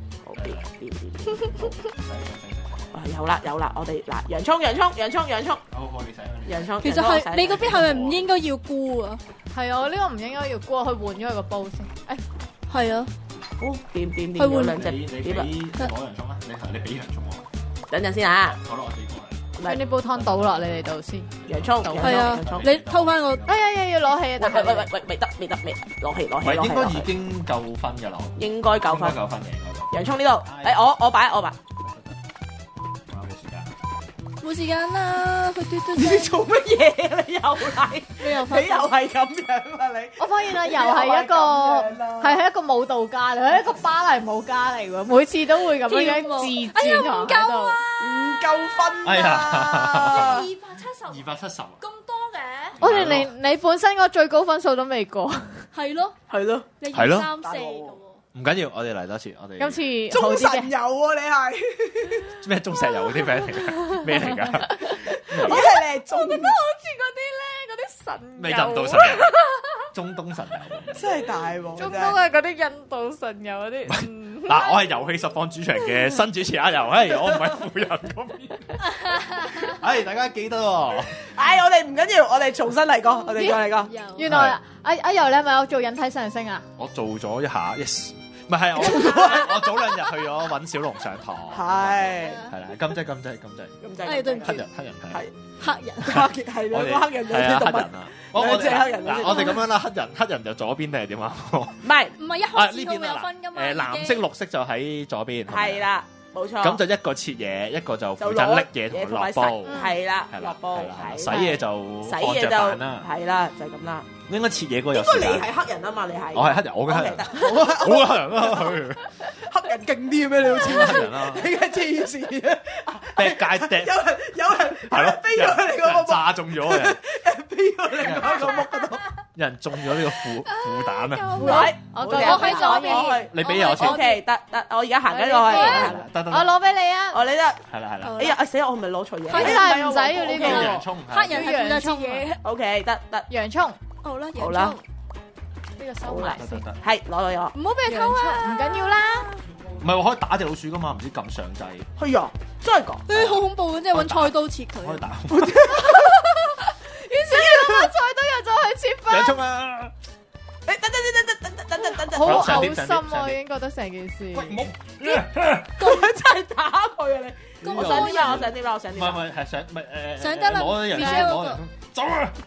有啦，我哋嗱洋葱， 好，你洗。 洋葱。 其實係你嗰邊係咪唔應該要菇啊？ 係啊，我呢個唔應該要過去換咗佢個煲先。 係啊， 好點去換兩隻你碟啊！ 攞洋葱啊！你俾洋葱我。 等陣先啊！ 好啦，我自己過嚟。 將啲煲湯倒落你哋度先。 洋葱， 係啊，你偷翻我。 哎呀，要攞起啊！但係喂，未得，攞起， 唔係應該已經夠分㗎啦， 應該夠分。 夠分嘅應該。 洋葱呢度，我擺。 冇時間。 冇時間啦，佢嘟嘟。 你做乜嘢？你又嚟？ 你又係咁樣啊！你我發現啦，又係一個係一個舞蹈家嚟，係一個芭蕾舞家嚟喎，每次都會咁樣自轉堂喺度。 唔夠分哎呀 270 270 咁多嘅。 我哋連你本身個最高分數都未過， 係咯，你係咯 2、3、4嘅喎。 唔緊要，我哋嚟多次，我哋今次好中啲嘅。 神油啊！你係咩中石油嗰啲 friend 嚟㗎？咩嚟㗎？ 我係你係中， 好似嗰啲咧，嗰啲神咩印度神油？中東神油。 真係大鑊， 中東係嗰啲印度神油嗰啲。 嗱，我係遊戲實況主場嘅新主持阿游，我唔係富人嗰邊。大家記得喎。 我哋唔緊要，我哋重新嚟過，我哋再嚟過。 原來阿游你係咪有做引體上升啊？ 我做咗一下 yes。唔係我早2日去咗揾小龍上堂， 係啦，金仔， 對唔住， 黑人係黑人， 係兩個黑人係啊，黑人啊， 兩隻黑人嗱，我哋咁樣啦，黑人就左邊定係點啊？ 唔係一開始佢會有分㗎嘛？ 藍色、綠色就喺左邊， 係啦，冇錯。 咁就一個切嘢，一個就負責拎嘢同落煲， 係啦，落煲， 洗嘢就放着板啦， 係啦，就係咁啦。 應該切嘢嗰個有應該時間。 你係黑人啊嘛，你係。 我係黑人，我嘅黑人，我嘅黑人啦， 黑人勁啲咩？你好似黑人啦， 你嘅黐線啊！ 踢界踢， 有人係咯， 飛咗去你個木， 炸中咗嘅， 飛咗你個木嗰度， 有人中咗呢個副蛋啊！ 我喺左邊， 你俾我先。 OK，得，我而家行緊過去， 得， 我攞俾你啊！ 我你得， 係啦。 哎呀，死啦！我係咪攞錯嘢？ 但係唔使要呢個洋葱， 黑人係負責切嘢。 OK，得， 洋葱， 好啦， 好啦， 呢個收埋先， 得。 係攞咗我。 唔好俾佢偷啊！ 唔緊要啦。 唔係我可以打隻老鼠噶嘛？唔知撳上掣， 係啊，真係㗎。 好恐怖嘅，即係揾菜刀切佢。 可以打。 於是攞把菜刀又再去切翻。 洋葱啊！ 等， 好上碟嘔心啊！我已經覺得成件事。 喂，唔好， 咁真係打佢啊你！我想點啊？ 唔係係想唔係上得啦攞咗人 Michelle 攞人走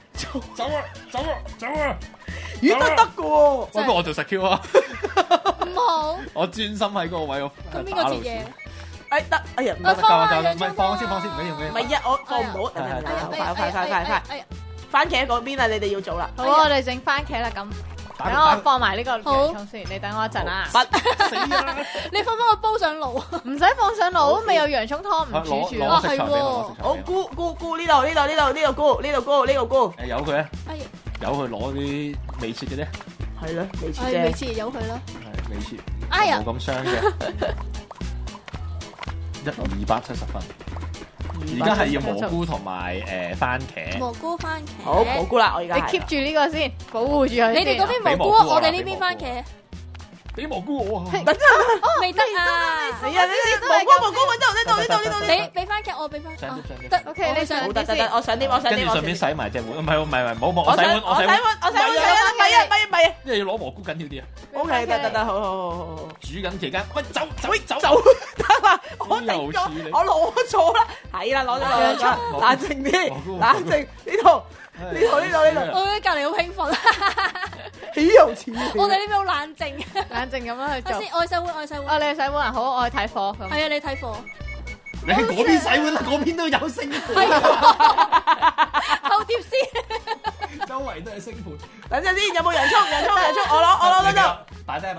啊！ 咦得㗎喎！ 不過我做實 Q 啊！ 唔好。 我專心喺嗰個位度。 咁邊個切嘢？ 得，哎呀， 唔得，唔係放先，唔緊要嘅。 唔係啊，我放唔到，快！番茄嗰邊啊，你哋要做啦。 好，我哋整番茄啦，咁等我放埋呢個洋葱先，你等我一陣啊。 死啦！ 你放我煲上爐， 唔使放上爐，未有洋葱湯唔煮住咯。 係喎。 好菇呢度菇， 由佢啊！ 哎呀， 由佢攞啲未切嘅啫。 係咯，未切未啫。 切由佢啦。 係未切， 哎呀冇咁傷嘅。270分。而家係要蘑菇同埋番茄。 蘑菇番茄。 好，蘑菇啦，我而家。 你 keep 住呢個先，保護住佢。 你哋嗰邊蘑菇，我哋呢邊番茄。 俾蘑菇我啊！ 未得啊！ 係啊，你蘑菇呢度。 你俾番茄，我俾番茄。得 OK，你上得，我上啲， 跟住順便洗埋隻碗，唔係，冇， 我洗碗，唔係啊， 因為要攞蘑菇緊要啲啊。 OK，得，好。 煮緊期間，喂，走， 得啦，我攞咗啦，係啦，攞咗，冷靜啲，呢度。 我喺隔離好興奮， 豈有此理！ 我哋呢邊好冷靜， 冷靜咁樣去做。 先，我去洗碗。 哦，你去洗碗啊？好，我去睇貨。 係啊，你睇貨。 你喺嗰邊洗碗啦，嗰邊都有聲。 係啊，後碟先。 周圍都係星盤。 等陣先，有冇洋葱？洋葱，我攞嗰度。 擺低。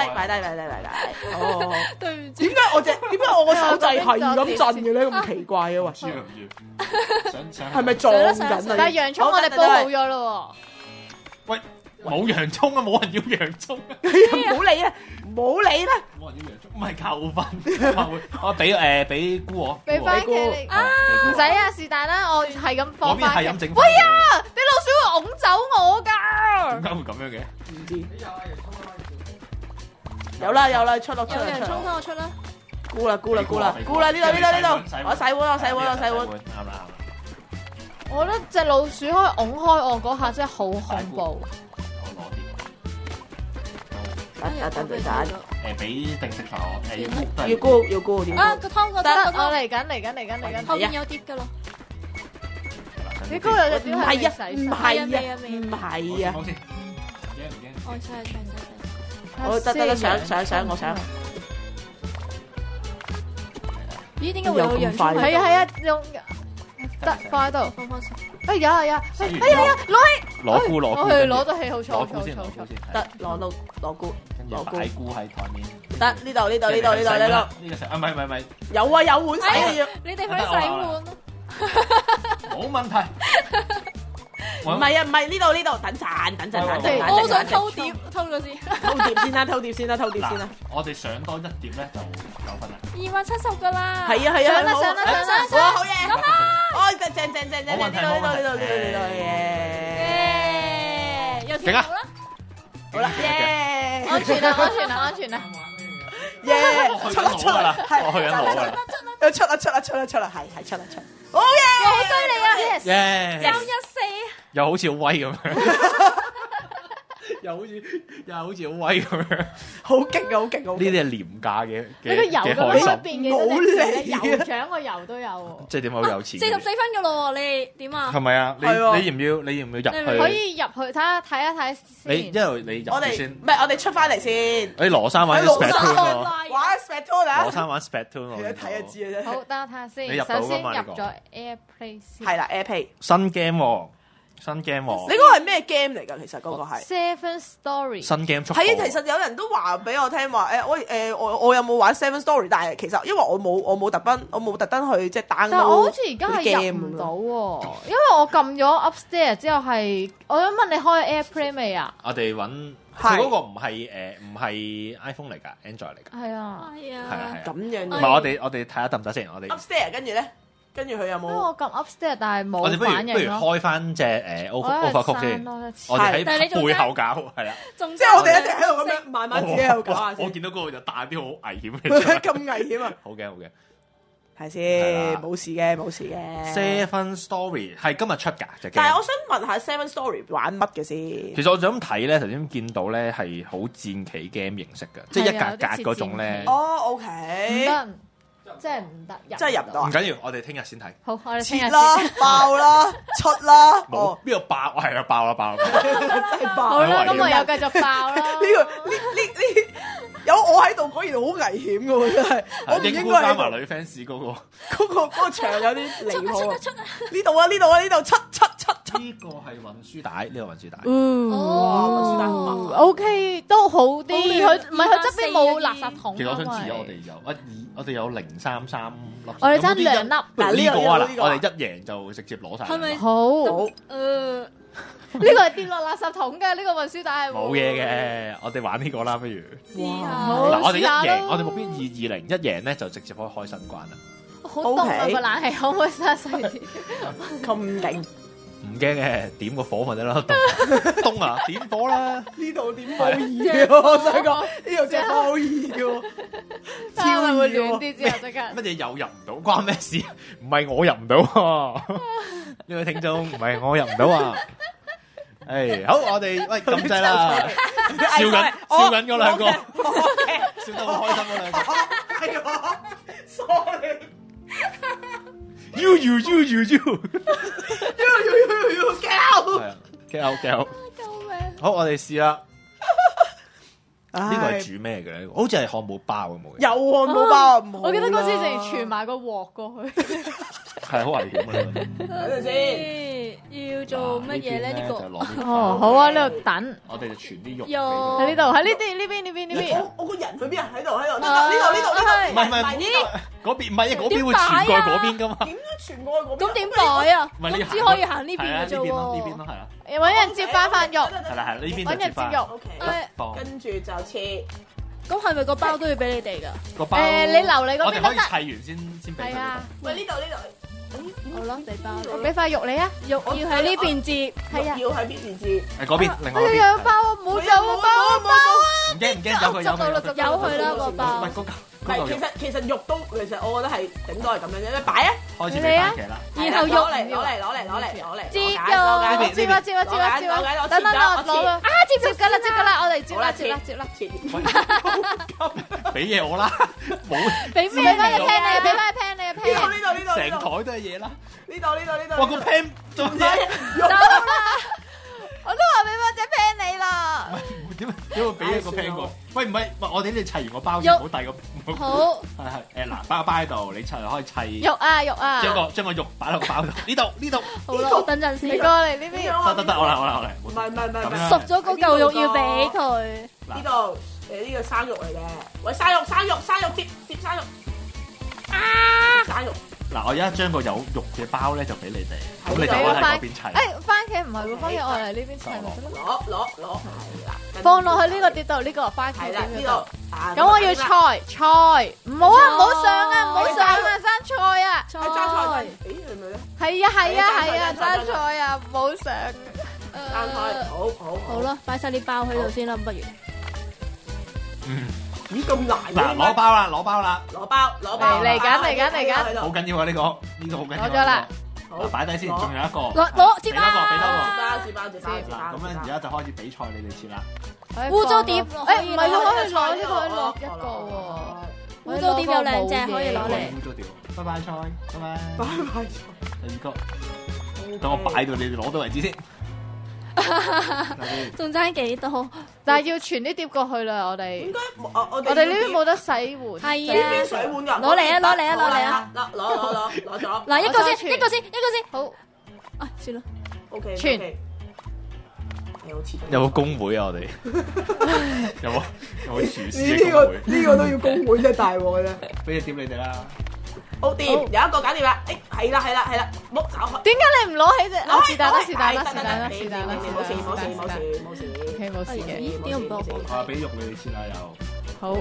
哦， 對唔住。 點解我個手掣係咁震嘅咧？咁奇怪嘅喂， 輸唔輸？想係咪撞緊啊？ 但係洋葱我哋煲好咗咯喂，冇洋葱啊！冇人要洋葱啊！ 唔好理啦， 冇人要洋葱，唔係扣分。我俾菇我， 喎，俾番茄你唔使啊，是但啦，我係咁放番茄。 係咁整。 喂呀，啲老鼠會拱走我㗎。 點解會咁樣嘅？ 唔知。有啦，出啦。 有洋葱，我出啦。 沽啦，呢度，我洗碗。 啱啦。 我覺得隻老鼠可以拱開我嗰下真係好恐怖。 等。 俾定食飯要沽點？ 啊，個湯個得， 湯， 我嚟緊。 後面有碟㗎咯。 你高有隻碟係未洗？ 唔係啊。 好先。 我洗。 我得上，我想。 咦？點解會有洋葱？ 係啊，用得放喺度。 放翻上。 哎呀，攞菇， 攞菇， 我去攞到氣好錯。 得攞菇， 跟住擺菇喺台面。 得呢度。 呢個食啊，唔係。 有碗洗啊！ 你哋快啲洗碗咯。 冇問題。 唔係呢度，等陣。 我想偷碟，偷咗先。 偷碟先啦。 我哋上多一碟咧就9分啦。 270㗎啦。 係啊， 上啦！ 好嘢！哦，正，呢度耶！有條路啦。 好啦，耶！ 安全啊！ 耶！ 出啦！我去緊攞啦。 出啦，係出。好嘢！ 好犀利啊！ 耶！ 314。 又好似好威咁樣，又好似好威咁樣， 好勁！呢啲係廉價嘅你個油咁樣入邊嘅冇理油獎個油都有喎。 即係點解好有錢 44分㗎咯喎，你點啊？ 係咪啊？你要唔要入去？ 可以入去睇一睇先。 你因為你入去先， 唔係我哋出翻嚟先。 誒羅生玩 Splatoon 喎， 玩 Splatoon 啊！ 羅生玩 Splatoon 喎， 睇就知啊真係。 好，等我睇下先。 你入到㗎嘛？ 首先入咗 AirPlay 先。 係啦 ，AirPlay 新 game 喎。新 game 喎， 你嗰個係咩 game 嚟㗎？其實嗰個係 Seven Story。 新 game 速報。 係啊，其實有人都話俾我聽話我有冇玩 Seven Story？但係其實因為我冇特登去即係 download。但係我好似而家係入唔到喎， 因為我撳咗 Upstairs 之後係，我想問你開 AirPlay 未啊？ 我哋揾佢嗰個唔係 iPhone 嚟㗎 ，Android 嚟㗎。 係啊， 係啊， 咁樣。 唔係我哋睇下得唔得先，我哋 Upstairs 跟住佢有冇？ 因為我撳 Upstairs，但係冇我哋反應咯。 不如開翻隻Overcooked先，我哋喺背後搞係啦。 即係我哋一直喺度咁樣慢慢自己喺度搞下先。 我見到嗰個就彈啲好危險嘅。 咁危險啊！ 好嘅。 睇先，冇事嘅。 Seven Story 係今日出㗎隻 game。 但係我想問下 Seven Story 玩乜嘅先？ 其實我就咁睇咧，頭先見到咧係好戰棋 game 形式嘅，即係一格格嗰種咧。 哦，OK。 唔得，真係唔得， 真係入唔到。 唔緊要，我哋聽日先睇。 好，我哋聽日先。 爆啦，出啦。 冇邊度爆？係啊，爆啦！ 真係爆。 好啦，咁我又繼續爆啦。 呢有我喺度，果然好危險嘅喎，真係。我唔應該加埋女 fans 嗰個場有啲離譜。 出呢度出。 呢個係運輸帶，呢個運輸帶。 運輸帶好麻。 OK，都好啲。佢唔係佢側邊冇垃圾桶。 其實我想知我哋有033粒。 我哋爭2粒。 嗱呢個啊，我哋一贏就直接攞晒。 係咪好？呢個係跌落垃圾桶嘅，呢個運輸帶係冇嘢嘅。我哋玩呢個啦，不如。 哇！ 嗱，我哋一贏，我哋目標220，一贏咧就直接可以開新關啦。 好凍啊！個冷氣可唔可以閂細啲？ 咁勁。 唔驚嘅，點個火咪得啦。凍啊，點火啦！ 呢度點好易嘅，我想講呢度真係好易嘅， 超會暖啲之後即刻。 乜嘢又入唔到？關咩事？唔係我入唔到，呢位聽眾唔係我入唔到啊！誒，好，我哋喂撳掣啦，笑緊嗰兩個，笑得好開心嗰兩個。 係我，sorry。 You， get out！ 救命！ 好，我哋試啦。呢個係煮咩嘅咧？好似係漢堡包咁嘅。 有漢堡包， 我記得嗰次淨係傳埋個鑊過去。 係好危險啊！ 睇陣先。 哋要做乜嘢咧？呢個哦，好啊，呢度等。 我哋就傳啲肉喺呢度，喺呢邊。 我個人去邊啊？喺度，呢度， 唔係嗰邊唔係嗰邊會傳過去嗰邊噶嘛？ 點樣傳過去嗰邊？ 咁點擺啊？ 唔係你只可以行呢邊嘅啫喎。 呢邊咯，係啦。 揾人接翻塊肉。 係啦，呢邊揾人接肉。 跟住就切。 咁係咪個包都要俾你哋㗎？ 個包你留你嗰邊得。 我哋可以砌完先俾佢。 係啊。 喂，呢度。 好啦，你包。 我俾塊肉你啊， 肉要喺呢邊接。 係啊，要喺邊邊接？ 係嗰邊，另外我有包啊，冇有個包啊！ 唔驚，有佢啦個包。 其實肉都其實我覺得係頂多係咁樣啫，擺啊！ 開始俾番茄啦。 然後肉攞嚟。 接肉，接啊！等我攞啊！接㗎啦，我哋接啦。 俾嘢我啦，冇俾咩？俾翻隻 pan 你，俾翻隻 pan 你嘅 pan。 呢度。 成台都係嘢啦。 呢度。 哇，個 pan 做乜嘢？ 走啦！我都話俾翻隻 pan 你啦。 點會俾一個 pan 我？喂，唔係，我哋呢度砌完個包先，唔好遞個。 好。 係嗱，擺個包喺度，你砌可以砌。 肉啊！ 將個肉擺落個包度。呢度。 好啦，等陣先。 你過嚟呢邊。 得，我嚟。 唔係。 熟咗嗰嚿肉要俾佢。 呢度呢個生肉嚟嘅。喂，生肉，接生肉。生肉。 嗱，我而家將個有肉嘅包咧就俾你哋，咁你就喺嗰邊砌。 番茄唔係喎，番茄我嚟呢邊砌咪得咯。 攞，係啦。 放落去呢個碟度，呢個番茄係啦，呢度。 咁我要菜，唔好上啊，生菜啊。 生菜。咦，係咪咧？ 係啊，生菜啊，唔好上。 生菜，好啦，擺晒啲包喺度先啦，不如。 咦，咁難嘅？ 嗱，攞包啦，攞包。 嚟緊。 好緊要啊！呢個好緊要。 攞咗啦。 好，擺低先，仲有一個。 攞接包。 接包。 咁樣而家就開始比賽，你哋切啦。 污糟碟， 唔係喎，可以攞呢個落一個喎。 污糟碟有2隻可以攞嚟。 污糟碟，拜拜菜，拜拜。 拜。 第二個，等我擺到你哋攞到為止先。 仲爭幾多？ 但係要傳啲碟過去啦，我哋。應該我哋呢邊冇得洗碗。 係啊。 水碗㗎。 攞嚟啊！ 攞咗。 嗱，一個先。 好。 算啦。 OK。 傳。 有冇工會啊？我哋有冇廚師嘅工會？ 呢個都要工會真係大鑊嘅啫。 俾隻碟你哋啦。 好掂，有一個搞掂啦。係啦，唔好搞開。 點解你唔攞起啫？是但啦。 冇事。 冇事嘅。 點解唔幫我？ 我俾肉你哋先啦，又。 好。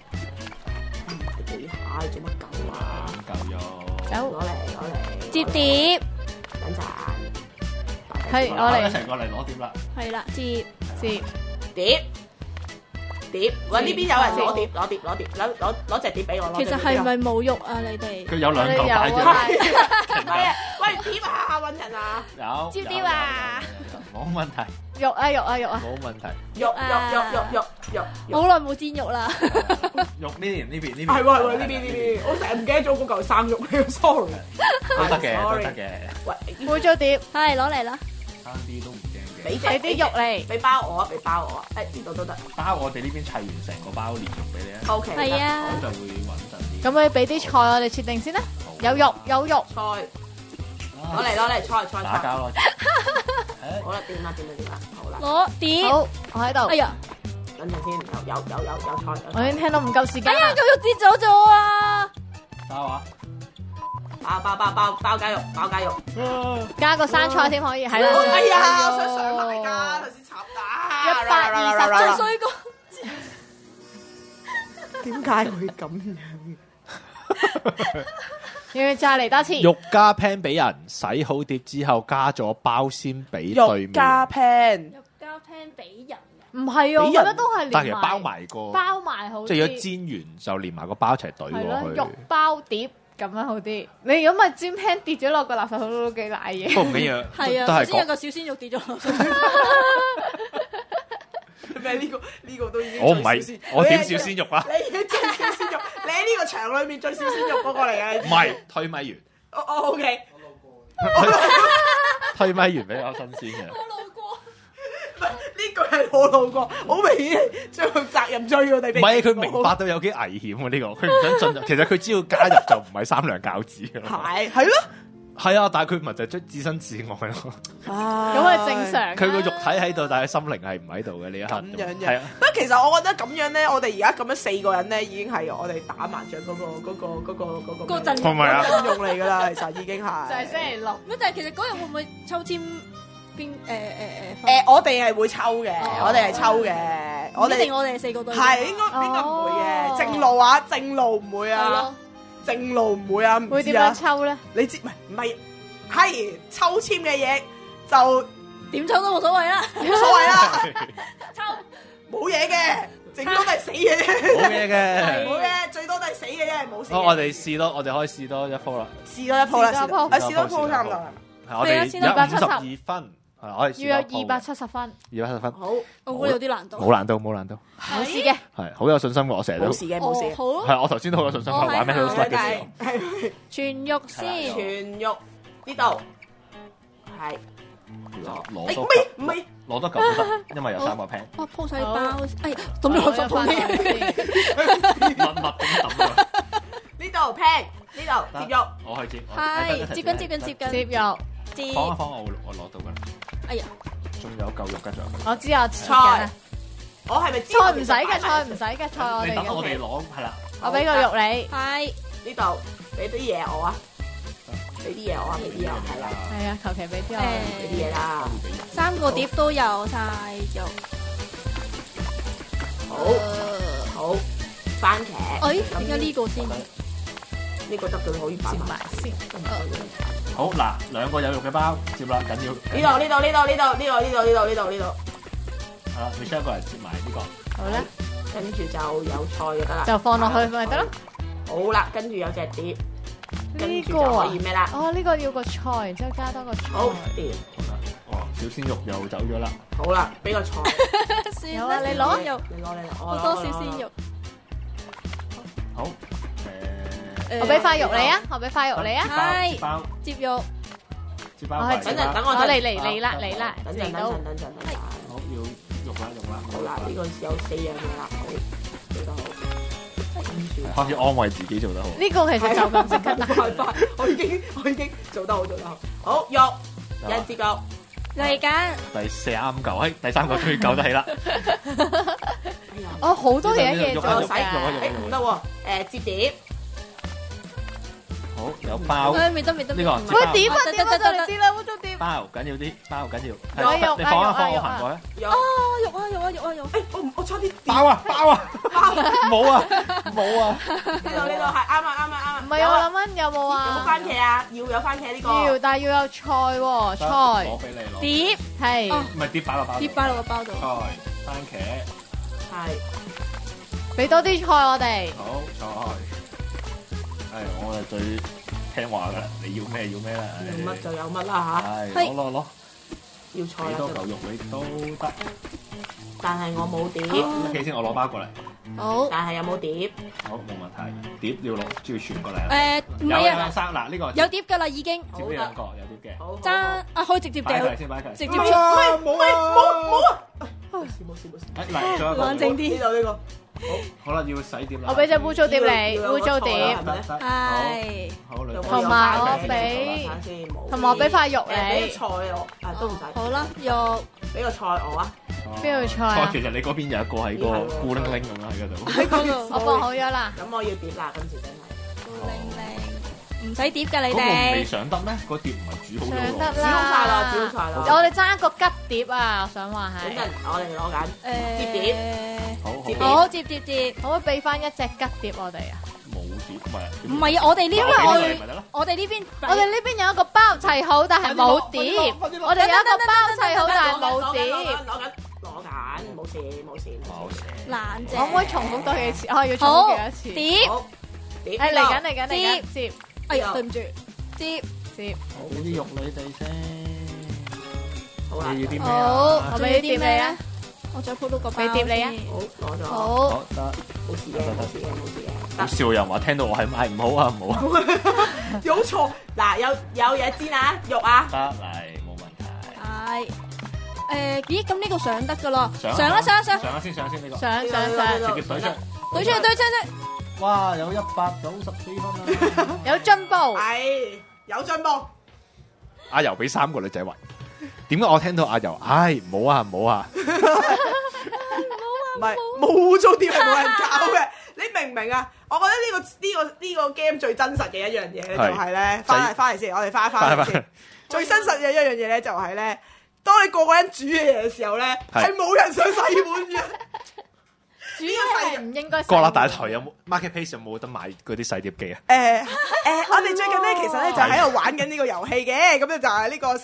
幾下做乜狗啊？ 夠肉。 走。 攞嚟。 接碟。 等陣。 係，我嚟。 一齊過嚟攞碟啦。 係啦，接碟。喂，呢邊有人攞碟，攞隻碟俾我。 其實係咪冇肉啊？你哋？ 佢有2嚿擺住。 唔係啊，喂，碟啊，揾人啊。 有。 接碟啊。 冇問題。 肉啊。 冇問題。 肉。 好耐冇煎肉啦。 肉呢邊。 係喎，呢邊。我成日唔記得咗嗰嚿生肉，sorry。 都得嘅。 喂， 冇咗碟， 係攞嚟啦。 爭啲都唔驚嘅。 俾啲肉嚟， 俾包我啊！呢度都得。 包我哋呢邊砌完成個包連肉俾你啊。 OK。 係啊。 咁就會穩陣啲。 咁你俾啲菜我哋設定先啦。有肉。 菜。攞嚟菜。 打交咯。 好啦，掂啦。好啦。 攞碟。 好，我喺度。 哎呀， 等陣先，有菜。 我已經聽到唔夠時間。 哎呀，嚿肉跌咗咗啊！ 包啊！ 包雞肉， 加個生菜先可以，係啦。 哎呀，我想上埋㗎，頭先插打。 120 最衰個。 點解會咁樣？ 要再嚟多次。 肉加 pan 俾人洗好碟之後，加咗包先俾對面。 肉加 pan 俾人。 唔係啊，我覺得都係連埋。 但其實包埋個。 包埋好啲。 即係如果煎完就連埋個包一齊懟落去。 肉包碟。咁樣好啲，你如果咪煎 pan 跌咗落個垃圾桶都幾瀨嘢。 不過唔緊要， 係啊，頭先有個小鮮肉跌咗落去。 咩？呢個都已經我唔係，我點小鮮肉啊？ 你已經最小鮮肉，你喺呢個場裏面最小鮮肉嗰個嚟嘅。 唔係，推米完。 OK。 推米完比較新鮮嘅。 呢句係我路過，好明顯將個責任追我哋。 唔係，佢明白到有幾危險喎呢個，佢唔想進入。其實佢只要加入就唔係3兩餃子㗎啦。 係咯， 係啊，但係佢唔係就係置身事外咯。 咁係正常。 佢個肉體喺度，但係心靈係唔喺度嘅呢一刻。 咁樣係啊。 不過其實我覺得咁樣咧，我哋而家咁樣4個人咧，已經係我哋打麻雀嗰個陣係咪啊陣容嚟㗎啦，其實已經係。 就係星期六。 但係其實嗰日會唔會抽籤邊我哋係會抽嘅，我哋係抽嘅，我哋 4個都係應該唔會嘅，正路啊，正路唔會啊，正路唔會啊，唔會點知啊樣抽咧？ 你知唔係係抽籤嘅嘢就點抽都冇所謂啦， 冇所謂啦， 抽冇嘢嘅，整多都係死嘅啫， 冇嘢嘅。 冇嘢，最多都係死嘅啫，冇事嘅。 好，我哋試多，我哋可以試多一鋪啦。 試多一鋪啦， 試多一鋪試多一鋪差唔多啦。 係我哋有52分，係我哋試要有多一鋪 270分， 270分， 好， 我估有啲難度。 冇難度，冇難度， 冇事嘅。 係好有信心嘅，我成日都冇事嘅，冇事嘅。 好係我頭先都好有信心， 我玩咩都係 slide 嘅時候。 係全肉先， 全肉呢度係攞多唔係攞多嚿都得，因為有3個 pan， 哇鋪晒包，哎呀，咁你攞咗鋪咩？ 密密咁抌啊！ 呢度 pan 呢度接肉， 我去接， 係接緊， 接肉， 接。 放一放，我攞到㗎啦。 哎呀， 仲有嚿肉跟住入去。 我知我切緊啦。 我係咪知菜唔使嘅，菜唔使嘅，菜我哋你等我嘅。 哋攞係啦。 我俾個肉你。 係呢度俾啲嘢我啊，俾啲嘢我啊，俾啲嘢我係啦， 係啊，求其俾啲我。 俾啲嘢啦， 3個碟都有晒肉。 好番茄， 哎，點解呢個先？ 呢個得佢可以擺接埋先。 好嗱，2個有肉嘅包接啦，緊要。 呢度， 係啦，Michelle 過嚟接埋呢個。 好啦， 跟住就有菜就得啦。 就放落去咪得咯。 好啦，跟住有隻碟，跟住就呢個啊可以咩啦？ 哦，呢個要個菜，然之後加多個菜。 好掂， 哇，小鮮肉又走咗啦。 好啦，俾個菜， 有啊，你攞肉， 你攞， 好多小鮮肉。 好， 我俾塊肉你啊，我俾塊肉你啊。 係包接肉， 接包。 我係等陣等我我嚟啦， 等陣嚟到。 好，要肉啦。 好啦，呢個有4樣嘢啦，好，做得好。跟住開始安慰自己做得好。 呢個其實就咁即刻打。 快，我已經做得好，做得好。好，肉1至9， 嚟緊。 第3嚿，第3個終於救得起啦。 我好多嘢做我洗㗎。 唔得喎，接碟。 好，有包。 未得。 呢個喂，點啊？點啊？就嚟知啦，污糟碟。 包緊要啲，包緊要。 有肉啊你放一放， 有啊我行過咧。 有， 肉。 我差啲包啊！冇啊！ 呢度係啱啊。 唔係我諗緊有冇有啊？ 冇番茄啊？要有番茄呢個。 要，但係要有菜喎，菜攞俾你攞。 碟係哦唔係碟擺落包。 碟擺落個包度。 菜、番茄。 係。 俾多啲菜我哋。 好菜。我係最聽話㗎啦，你要咩啦。 要乜就有乜啦嚇。 係攞。 要菜幾多嚿肉你都得。 但係我冇碟。 企先，我攞包過嚟。 好。 但係有冇碟？ 好，冇問題。碟要攞，只要傳過嚟。 唔係啊， 嗱呢個有碟㗎啦已經。 接呢兩個有碟嘅。 好。 爭可以直接掉， 擺佢先，擺佢。 直接出。 冇啊！冇事。 嚟咗一個。 冷靜啲。 呢個。 好啦，要洗碟啦。 我俾隻污糟碟你，污糟碟。 係。 好， 同埋我俾塊肉俾你。 菜我，都唔使。 好啦，肉。 俾個菜我啊。 邊度菜啊？ 其實你嗰邊有一個喺個孤零零咁樣喺嗰度。 喺嗰度。 我放好咗啦。 咁我要碟啦，今次真係。 唔使碟㗎你嗰個未哋。 上得咩？個碟唔係煮好咗上得煮好晒啦，煮啦。 好晒啦。 我哋爭一個吉碟啊！我想話等陣係。 我哋攞緊接碟。 好， 接。 可唔可以俾翻一隻吉碟我哋啊？ 冇碟唔係啊，我哋呢邊咪得咯。 我哋呢邊有一個包齊好，但係冇碟。我哋有一個包齊好，但係冇碟。 攞緊，冇事。 爛啫。 可唔可以重複多幾次？我要重複幾多次？ 碟。 好，碟。 嚟緊，接。 哎呀，對唔住。接。 好啲肉你哋先。 好啦， 你要啲咩好， 啊？ 我俾碟你啊！ 我再鋪到個包。 俾碟你啊！ 好，攞咗。 好。 好得。 冇事嘅。 好笑人話聽到我係賣唔好啊，唔好。 有錯嗱，有嘢煎啊，肉啊。 得嚟，冇問題。 係。咦？咁呢個上得㗎咯？ 上啦！ 上先呢個。 上， 直接懟出。 對出。 哇！有194分啦。 有進步。 係有進步。 阿柔俾3個女仔圍。點解我聽到阿柔？唉，唔好啊，唔好啊！ 唔係冇污糟碟係冇人搞嘅，你明唔明啊？我覺得呢個 game 最真實嘅一樣嘢咧，就係咧，翻嚟先，我哋翻嚟先。最真實嘅一樣嘢咧，就係咧，當你個人煮嘢嘅時候咧，係冇人想洗碗嘅。 煮嘢係唔應該。 國立大台有冇 marketplace 有冇得買嗰啲洗碟機啊？ 我哋最近咧其實咧就喺度玩緊呢個遊戲嘅，咁咧就係呢個。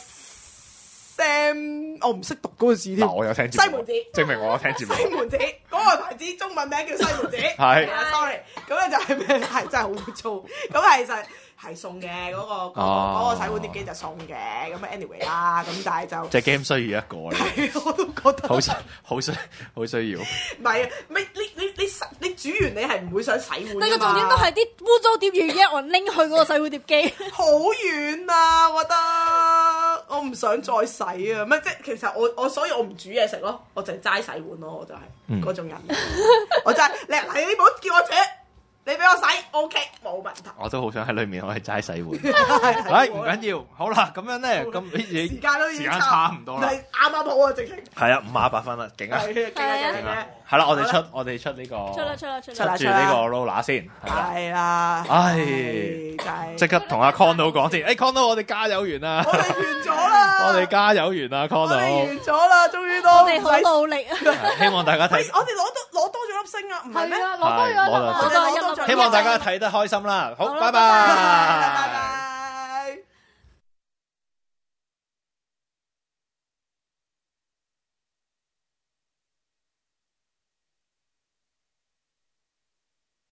我唔識讀嗰個字添。 我有聽節目。 西門子， 證明我有聽節目。 西門子嗰個牌子中文名叫西門子。係，sorry。咁咧就係咩？係真係好污糟。咁其實係送嘅嗰個洗碗碟機就送嘅。咁 anyway 啦，咁但係就隻 game 需要一個咧。 係，我都覺得好需要。 唔係啊，你煮完你係唔會想洗碗㗎嘛？ 但個重點都係啲污糟碟要一人拎去嗰個洗碗碟機。 好遠啊！我覺得我唔想再洗啊！即係其實所以我唔煮嘢食咯，我淨係齋洗碗咯，我就係嗰種人。我真係你唔好叫我煮，你俾我洗 OK 冇問題。 我都好想喺裏面可以齋洗碗。唔緊要，好啦，咁樣咧，咁時間都已經差唔多啦， 啱啱好啊，直情。 係啊，58分啦，勁啊！ 勁啊！ 係啦，我哋出呢個出呢個 roller 先。 係啦， 唉，即刻同阿 Cono 講先。Cono 我哋加油完啦！ 我哋完咗啦！ 我哋加油完啦 Cono 我哋完咗啦，終於都我哋好努力啊！ 希望大家睇， 我哋攞多咗粒星啊，唔係咩？ 攞多咗一粒， 希望大家睇得開心啦。好，拜拜。